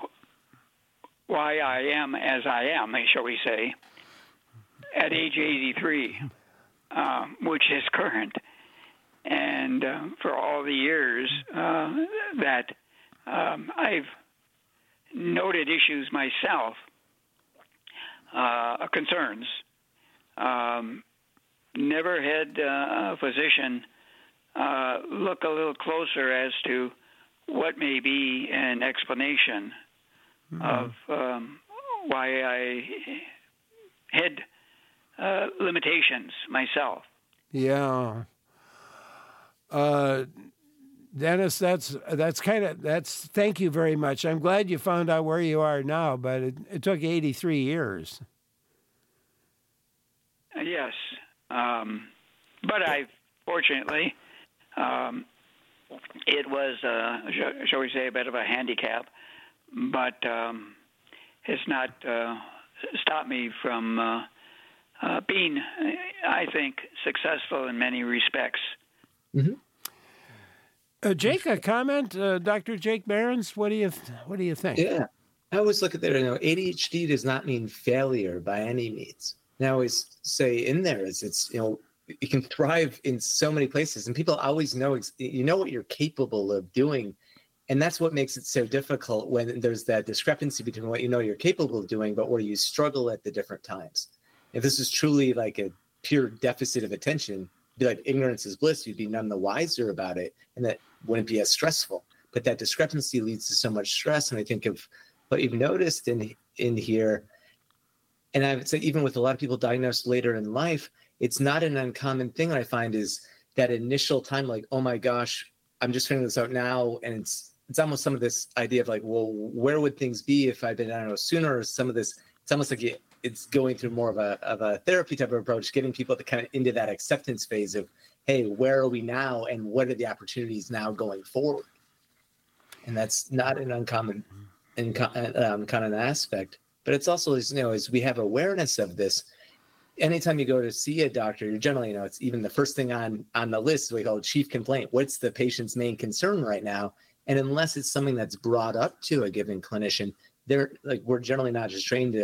why I am as I am, shall we say, at age eighty-three, uh, which is current. And uh, for all the years uh, that um, I've noted issues myself, uh, concerns, um, never had uh, a physician Uh, look a little closer as to what may be an explanation mm-hmm. of um, why I had uh, limitations myself. Yeah. Uh, Dennis, that's that's kind of that's. Thank you very much. I'm glad you found out where you are now, but it, it took eighty-three years. Uh, yes, um, but I fortunately. Um, it was, uh, shall we say, a bit of a handicap, but um, it's not uh, stopped me from uh, uh, being, I think, successful in many respects. Mm-hmm. Uh, Jake, a comment, uh, Doctor Jake Behrens. What do you What do you think? Yeah, I always look at there. You know, A D H D does not mean failure by any means. And I always say in there is it's you know. You can thrive in so many places, and people always know, you know what you're capable of doing. And that's what makes it so difficult when there's that discrepancy between what you know you're capable of doing, but where you struggle at the different times. If this is truly like a pure deficit of attention, be like ignorance is bliss, you'd be none the wiser about it. And that wouldn't be as stressful, but that discrepancy leads to so much stress. And I think of what you've noticed in, in here, and I would say even with a lot of people diagnosed later in life, it's not an uncommon thing I find is that initial time, like, oh my gosh, I'm just figuring this out now. And it's it's almost some of this idea of like, well, where would things be if I'd been, I don't know, sooner, or some of this, it's almost like it's going through more of a of a therapy type of approach, getting people to kind of into that acceptance phase of, hey, where are we now? And what are the opportunities now going forward? And that's not an uncommon um, kind of an aspect, but it's also, you know, as we have awareness of this, anytime you go to see a doctor, you're generally, you know, it's even the first thing on, on the list, we call it chief complaint. What's the patient's main concern right now? And unless it's something that's brought up to a given clinician, they're like, we're generally not just trained to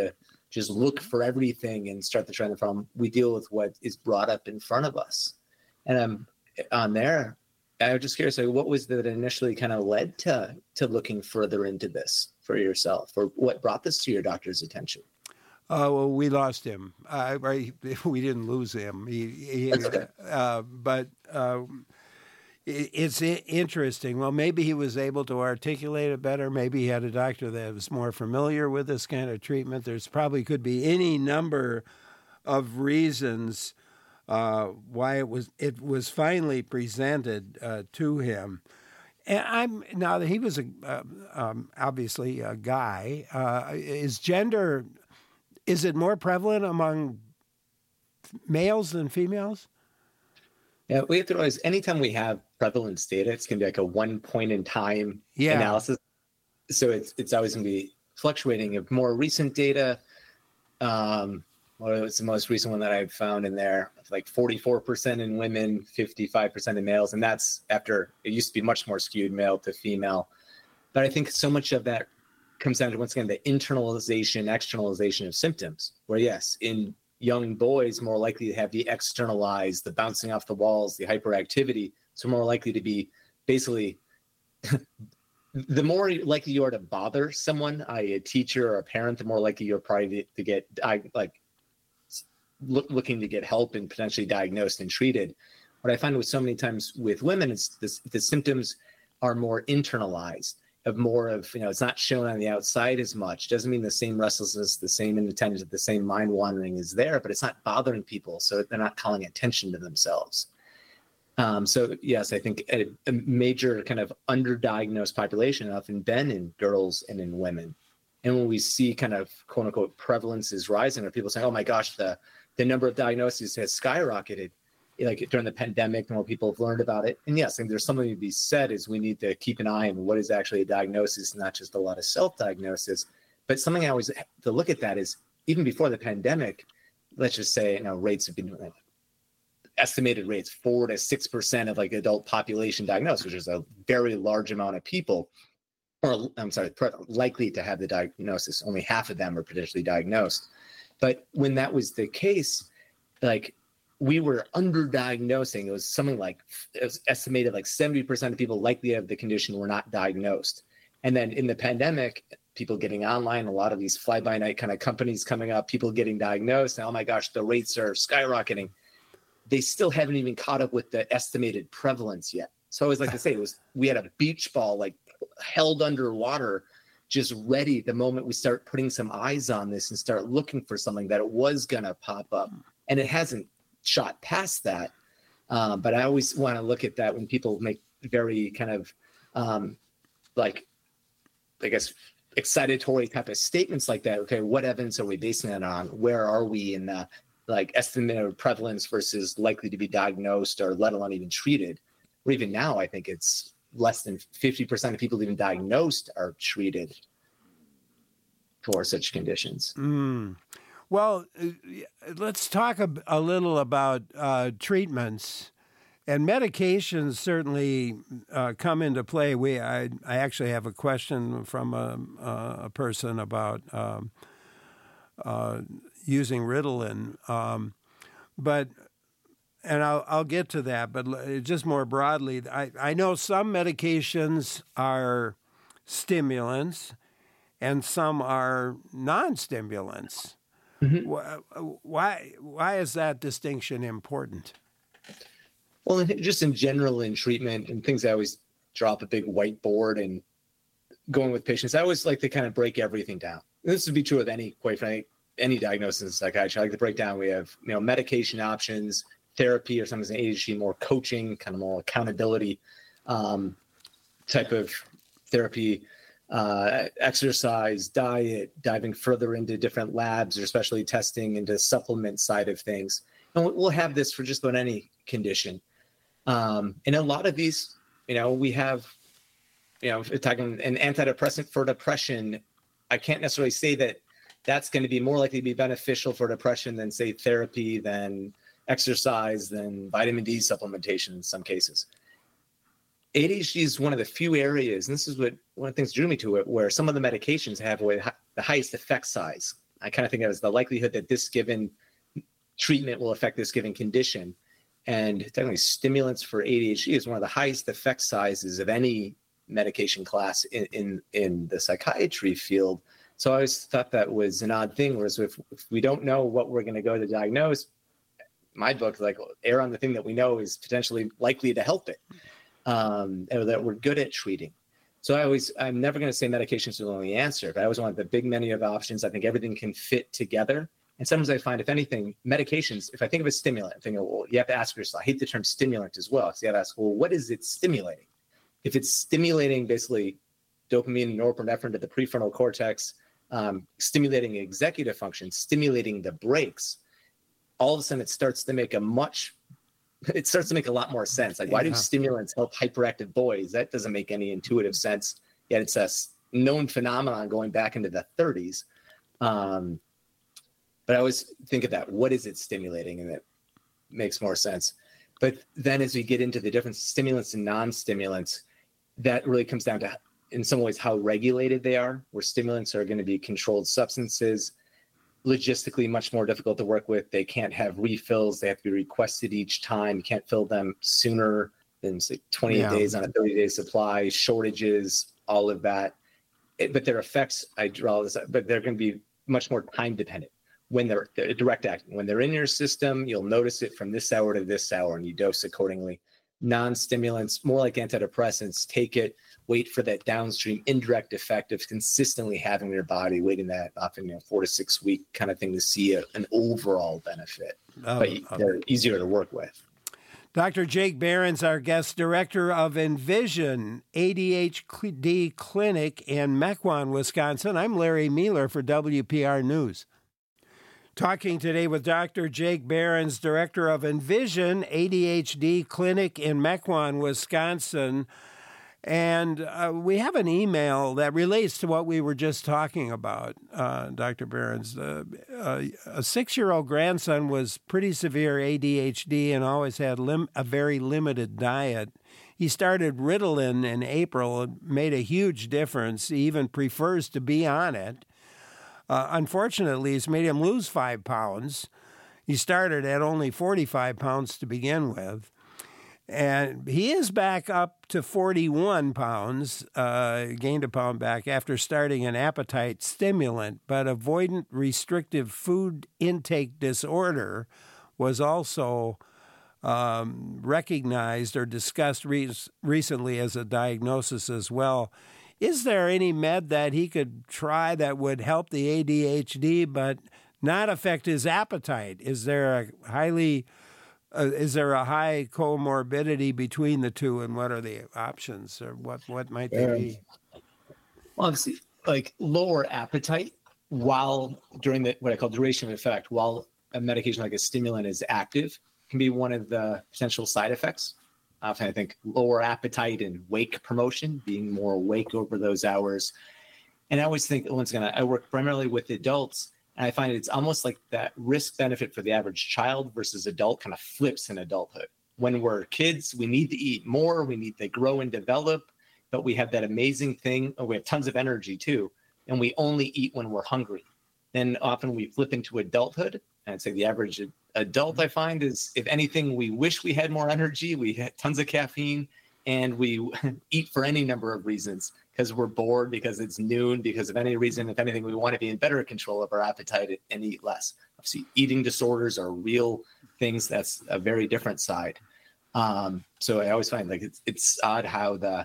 just look for everything and start to try to problem. We deal with what is brought up in front of us. And um, on there, I was just curious, like, what was that initially kind of led to to looking further into this for yourself, or what brought this to your doctor's attention? Uh, well, we lost him. Uh, right, we didn't lose him. He, he, okay. uh, but uh, it, it's interesting. Well, maybe he was able to articulate it better. Maybe he had a doctor that was more familiar with this kind of treatment. There's probably could be any number of reasons uh, why it was it was finally presented uh, to him. And I'm now that he was a, uh, um, obviously a guy. Uh, is gender Is it more prevalent among males than females? Yeah, we have to realize anytime we have prevalence data, it's going to be like a one point in time yeah. analysis. So it's it's always going to be fluctuating. Of more recent data, um, well, it's the most recent one that I've found in there, like forty-four percent in women, fifty-five percent in males. And that's after it used to be much more skewed male to female. But I think so much of that comes down to, once again, the internalization, externalization of symptoms, where yes, in young boys, more likely to have the externalized, the bouncing off the walls, the hyperactivity. So more likely to be basically, the more likely you are to bother someone, that is a teacher or a parent, the more likely you're probably to get like look, looking to get help and potentially diagnosed and treated. What I find with so many times with women is this, the symptoms are more internalized. Of more of, you know, it's not shown on the outside as much. Doesn't mean the same restlessness, the same inattention, the same mind wandering is there, but it's not bothering people. So they're not calling attention to themselves. Um, so yes, I think a, a major kind of underdiagnosed population often been in girls and in women. And when we see kind of quote unquote prevalence is rising, or people saying, oh my gosh, the, the number of diagnoses has skyrocketed, like during the pandemic, the more people have learned about it. And yes, I think there's something to be said is we need to keep an eye on what is actually a diagnosis, not just a lot of self-diagnosis. But something I always to look at that is, even before the pandemic, let's just say, you know, rates have been like, estimated rates, four to six percent of like adult population diagnosed, which is a very large amount of people, or I'm sorry, likely to have the diagnosis. Only half of them are potentially diagnosed. But when that was the case, like, we were underdiagnosing. It was something like, it was estimated like seventy percent of people likely to have the condition were not diagnosed. And then in the pandemic, people getting online, a lot of these fly-by-night kind of companies coming up, people getting diagnosed, and oh my gosh, the rates are skyrocketing. They still haven't even caught up with the estimated prevalence yet. So I always like to say, it was, we had a beach ball like held underwater, just ready the moment we start putting some eyes on this and start looking for something that it was gonna pop up. And it hasn't shot past that. Uh, but I always want to look at that when people make very kind of um, like, I guess, excitatory type of statements like that. Okay, what evidence are we basing that on? Where are we in the like estimated prevalence versus likely to be diagnosed, or let alone even treated? Or even now, I think it's less than fifty percent of people even diagnosed are treated for such conditions. Mm. Well, let's talk a, a little about uh, treatments, and medications certainly uh, come into play. We, I, I actually have a question from a, a person about um, uh, using Ritalin, um, but and I'll, I'll get to that. But just more broadly, I, I know some medications are stimulants, and some are non-stimulants. Mm-hmm. Why why is that distinction important? Well, just in general in treatment and things, I always drop a big whiteboard and going with patients. I always like to kind of break everything down. This would be true with any, quite frankly, any diagnosis in psychiatry. I like to break down. We have, you know, medication options, therapy, or sometimes in A D H D, more coaching, kind of more accountability um, type of therapy. Uh, exercise, diet, diving further into different labs, or especially testing into supplement side of things. And we'll have this for just about any condition. Um, and a lot of these, you know, we have, you know, talking an antidepressant for depression. I can't necessarily say that that's going to be more likely to be beneficial for depression than, say, therapy, than exercise, than vitamin D supplementation in some cases. A D H D is one of the few areas, and this is what one of the things drew me to it, where some of the medications have the highest effect size, I kind of think of it as the likelihood that this given treatment will affect this given condition. And technically, stimulants for A D H D is one of the highest effect sizes of any medication class in, in, in the psychiatry field. So I always thought that was an odd thing, whereas if, if we don't know what we're going to go to diagnose, my book, like, err on the thing that we know is potentially likely to help it, um, or that we're good at treating. So I always, I'm never going to say medications are the only answer, but I always want the big menu of options. I think everything can fit together. And sometimes I find, if anything, medications, if I think of a stimulant, I think, well, you have to ask yourself, I hate the term stimulant as well. So you have to ask, well, what is it stimulating? If it's stimulating basically dopamine and norepinephrine to the prefrontal cortex, um, stimulating executive function, stimulating the brakes, all of a sudden it starts to make a much, it starts to make a lot more sense. Like, why do stimulants help hyperactive boys? That doesn't make any intuitive sense. Yet it's a known phenomenon going back into the thirties. Um, but I always think of that. What is it stimulating? And it makes more sense. But then as we get into the different stimulants and non-stimulants, that really comes down to, in some ways, how regulated they are, where stimulants are going to be controlled substances, logistically much more difficult to work with. They can't have refills. They have to be requested each time. You can't fill them sooner than, say, twenty-eight yeah. days on a thirty-day supply, shortages, all of that. It, but their effects, I draw this, but they're going to be much more time dependent. When they're, they're direct acting, when they're in your system, you'll notice it from this hour to this hour, and you dose accordingly. Non-stimulants, more like antidepressants, take it, wait for that downstream indirect effect of consistently having your body, waiting that often, you know, four to six week kind of thing to see a, an overall benefit. Oh, but oh. They're easier to work with. Doctor Jake Behrens, our guest, director of Envision A D H D Clinic in Mequon, Wisconsin. I'm Larry Mealer for W P R News. Talking today with Doctor Jake Behrens, director of Envision A D H D Clinic in Mequon, Wisconsin. And uh, we have an email that relates to what we were just talking about, uh, Doctor Behrens. Uh, uh, a six-year-old grandson was pretty severe A D H D and always had lim- a very limited diet. He started Ritalin in April. It made a huge difference. He even prefers to be on it. Uh, unfortunately, it's made him lose five pounds. He started at only forty-five pounds to begin with. And he is back up to forty-one pounds, uh, gained a pound back after starting an appetite stimulant. But avoidant restrictive food intake disorder was also um, recognized or discussed re- recently as a diagnosis as well. Is there any med that he could try that would help the A D H D but not affect his appetite? Is there a highly, uh, is there a high comorbidity between the two, and what are the options, or what, what might they um, be? Well, obviously, like lower appetite while during the what I call duration of effect, while a medication like a stimulant is active, can be one of the potential side effects. Often I think lower appetite and wake promotion, being more awake over those hours. And I always think, once again, I work primarily with adults, and I find it's almost like that risk benefit for the average child versus adult kind of flips in adulthood. When we're kids, we need to eat more, we need to grow and develop, but we have that amazing thing, we have tons of energy too, and we only eat when we're hungry. Then often we flip into adulthood, and I'd say the average adult I find is, if anything, we wish we had more energy, we had tons of caffeine, and we eat for any number of reasons, because we're bored, because it's noon, because of any reason. If anything, we want to be in better control of our appetite and eat less. Obviously, eating disorders are real things. That's a very different side. Um, so I always find like it's, it's odd how the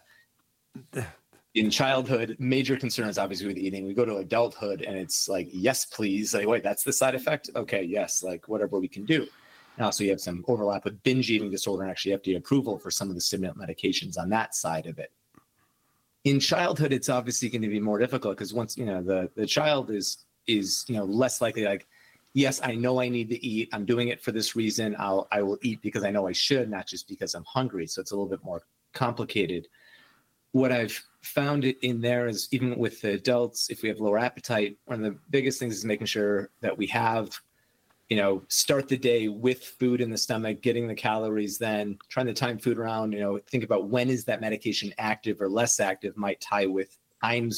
in childhood, major concerns obviously with eating. We go to adulthood and it's like, yes, please. Like, wait, that's the side effect? Okay, yes, like whatever we can do. And also you have some overlap with binge eating disorder and actually F D A approval for some of the stimulant medications on that side of it. In childhood, it's obviously going to be more difficult because once, you know, the, the child is, is, you know, less likely like, yes, I know I need to eat. I'm doing it for this reason. I'll, I will eat because I know I should, not just because I'm hungry. So it's a little bit more complicated. What I've found in there is, even with the adults, if we have lower appetite, one of the biggest things is making sure that we have, you know, start the day with food in the stomach, getting the calories, then trying to time food around, you know, think about when is that medication active or less active, might tie with times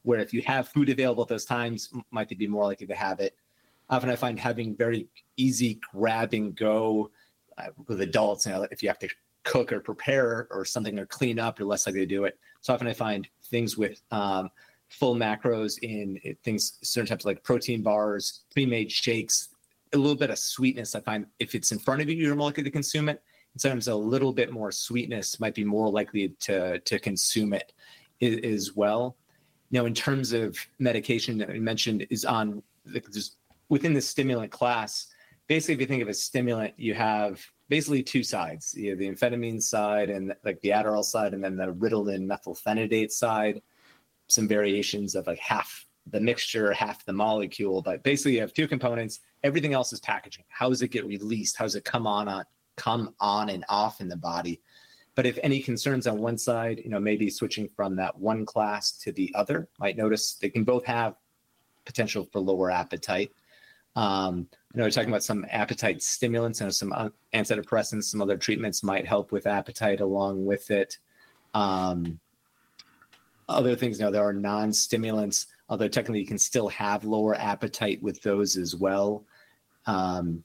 where if you have food available at those times, might be more likely to have it. Often I find having very easy grab and go uh, with adults, you know, if you have to cook or prepare or something or clean up, you're less likely to do it. So often I find things with um, full macros in things, certain types of like protein bars, pre-made shakes, a little bit of sweetness. I find if it's in front of you, you're more likely to consume it. And sometimes a little bit more sweetness might be more likely to, to consume it as well. You know, in terms of medication that we mentioned is on just within the stimulant class. Basically, if you think of a stimulant, you have basically two sides. You have the amphetamine side and like the Adderall side, and then the Ritalin methylphenidate side. Some variations of like half the mixture, half the molecule, but basically you have two components. Everything else is packaging. How does it get released? How does it come on, on come on and off in the body? But if any concerns on one side, you know, maybe switching from that one class to the other, might notice they can both have potential for lower appetite. Um, you know, we're talking about some appetite stimulants and some antidepressants, some other treatments might help with appetite along with it. Um, other things, you know, there are non-stimulants, although technically you can still have lower appetite with those as well. Um,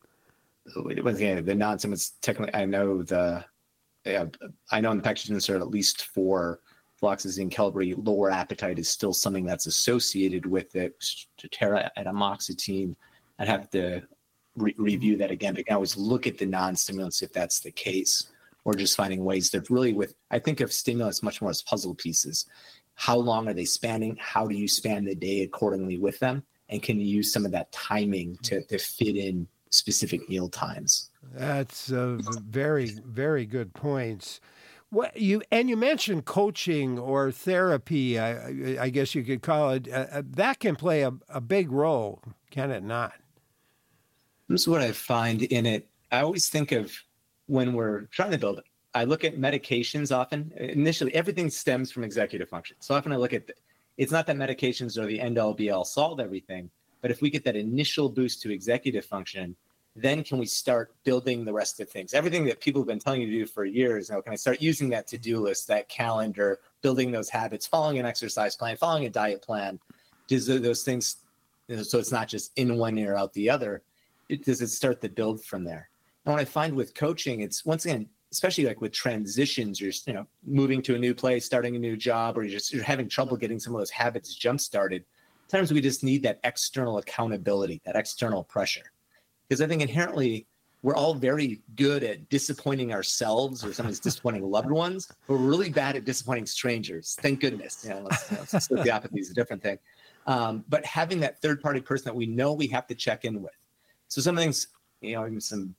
again, the non-stimulants, technically, I know the, yeah, I know in the packaging insert, at least for fluoxetine, Qelbree, lower appetite is still something that's associated with it. Strattera and amoxetine, I'd have to re- review that again, but I can always look at the non-stimulants if that's the case, or just finding ways that really with, I think of stimulants much more as puzzle pieces. How long are they spanning? How do you span the day accordingly with them? And can you use some of that timing to, to fit in specific meal times? That's uh, very, very good points. What you and you mentioned coaching or therapy, I, I guess you could call it. Uh, that can play a, a big role, can it not? This is what I find in it. I always think of when we're trying to build it. I look at medications often. Initially, everything stems from executive function. So often I look at, the, it's not that medications are the end-all be-all solve everything, but if we get that initial boost to executive function, then can we start building the rest of things? Everything that people have been telling you to do for years, you know, can I start using that to-do list, that calendar, building those habits, following an exercise plan, following a diet plan? Does those things, you know, so it's not just in one ear, out the other, it, does it start to build from there? And what I find with coaching, it's once again, especially like with transitions, you're, you know, moving to a new place, starting a new job, or you're just you're having trouble getting some of those habits jump-started. Sometimes we just need that external accountability, that external pressure. Because I think inherently we're all very good at disappointing ourselves or sometimes disappointing loved ones, but we're really bad at disappointing strangers. Thank goodness. You know, let's, you know, sociopathy is a different thing. Um, but having that third-party person that we know we have to check in with. So some things, you know, even some,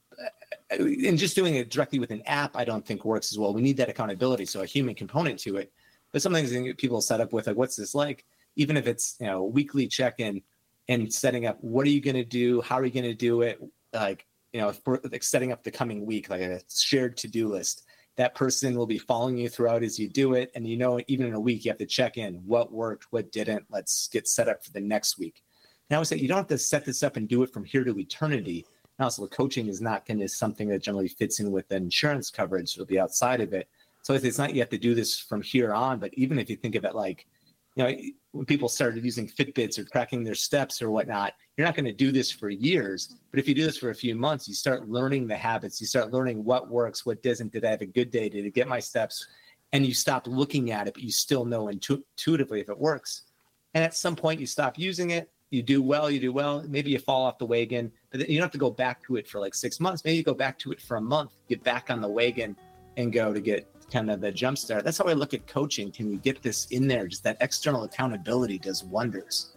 uh, and just doing it directly with an app, I don't think works as well. We need that accountability, so a human component to it. But some things people set up with, like, what's this like? Even if it's, you know, weekly check-in, and setting up, what are you going to do? How are you going to do it? Like, you know, for, like setting up the coming week, like a shared to-do list. That person will be following you throughout as you do it. And you know, even in a week, you have to check in. What worked? What didn't? Let's get set up for the next week. Now, I would say you don't have to set this up and do it from here to eternity. And also, coaching is not going to something that generally fits in with insurance coverage. It'll be outside of it. So it's not you have to do this from here on. But even if you think of it like, you know, when people started using Fitbits or tracking their steps or whatnot, you're not going to do this for years. But if you do this for a few months, you start learning the habits. You start learning what works, what doesn't. Did I have a good day? Did I get my steps? And you stop looking at it, but you still know intu- intuitively if it works. And at some point, you stop using it. You do well, you do well. Maybe you fall off the wagon, but then you don't have to go back to it for like six months. Maybe you go back to it for a month, get back on the wagon and go to get kind of the jump start. That's how I look at coaching. Can we get this in there? Just that external accountability does wonders.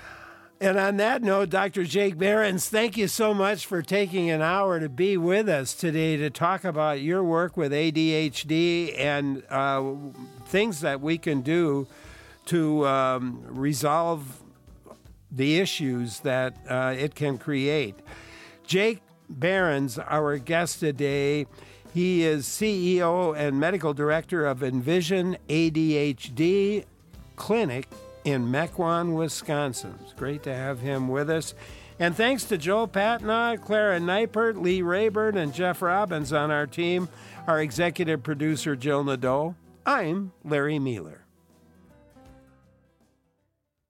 And on that note, Doctor Jake Behrens, thank you so much for taking an hour to be with us today to talk about your work with A D H D and uh, things that we can do to um, resolve the issues that uh, it can create. Jake Behrens, our guest today. He is C E O and Medical Director of Envision A D H D Clinic in Mequon, Wisconsin. It's great to have him with us. And thanks to Joel Patnaud, Clara Neipert, Lee Rayburn, and Jeff Robbins on our team, our executive producer, Jill Nadeau. I'm Larry Mueller.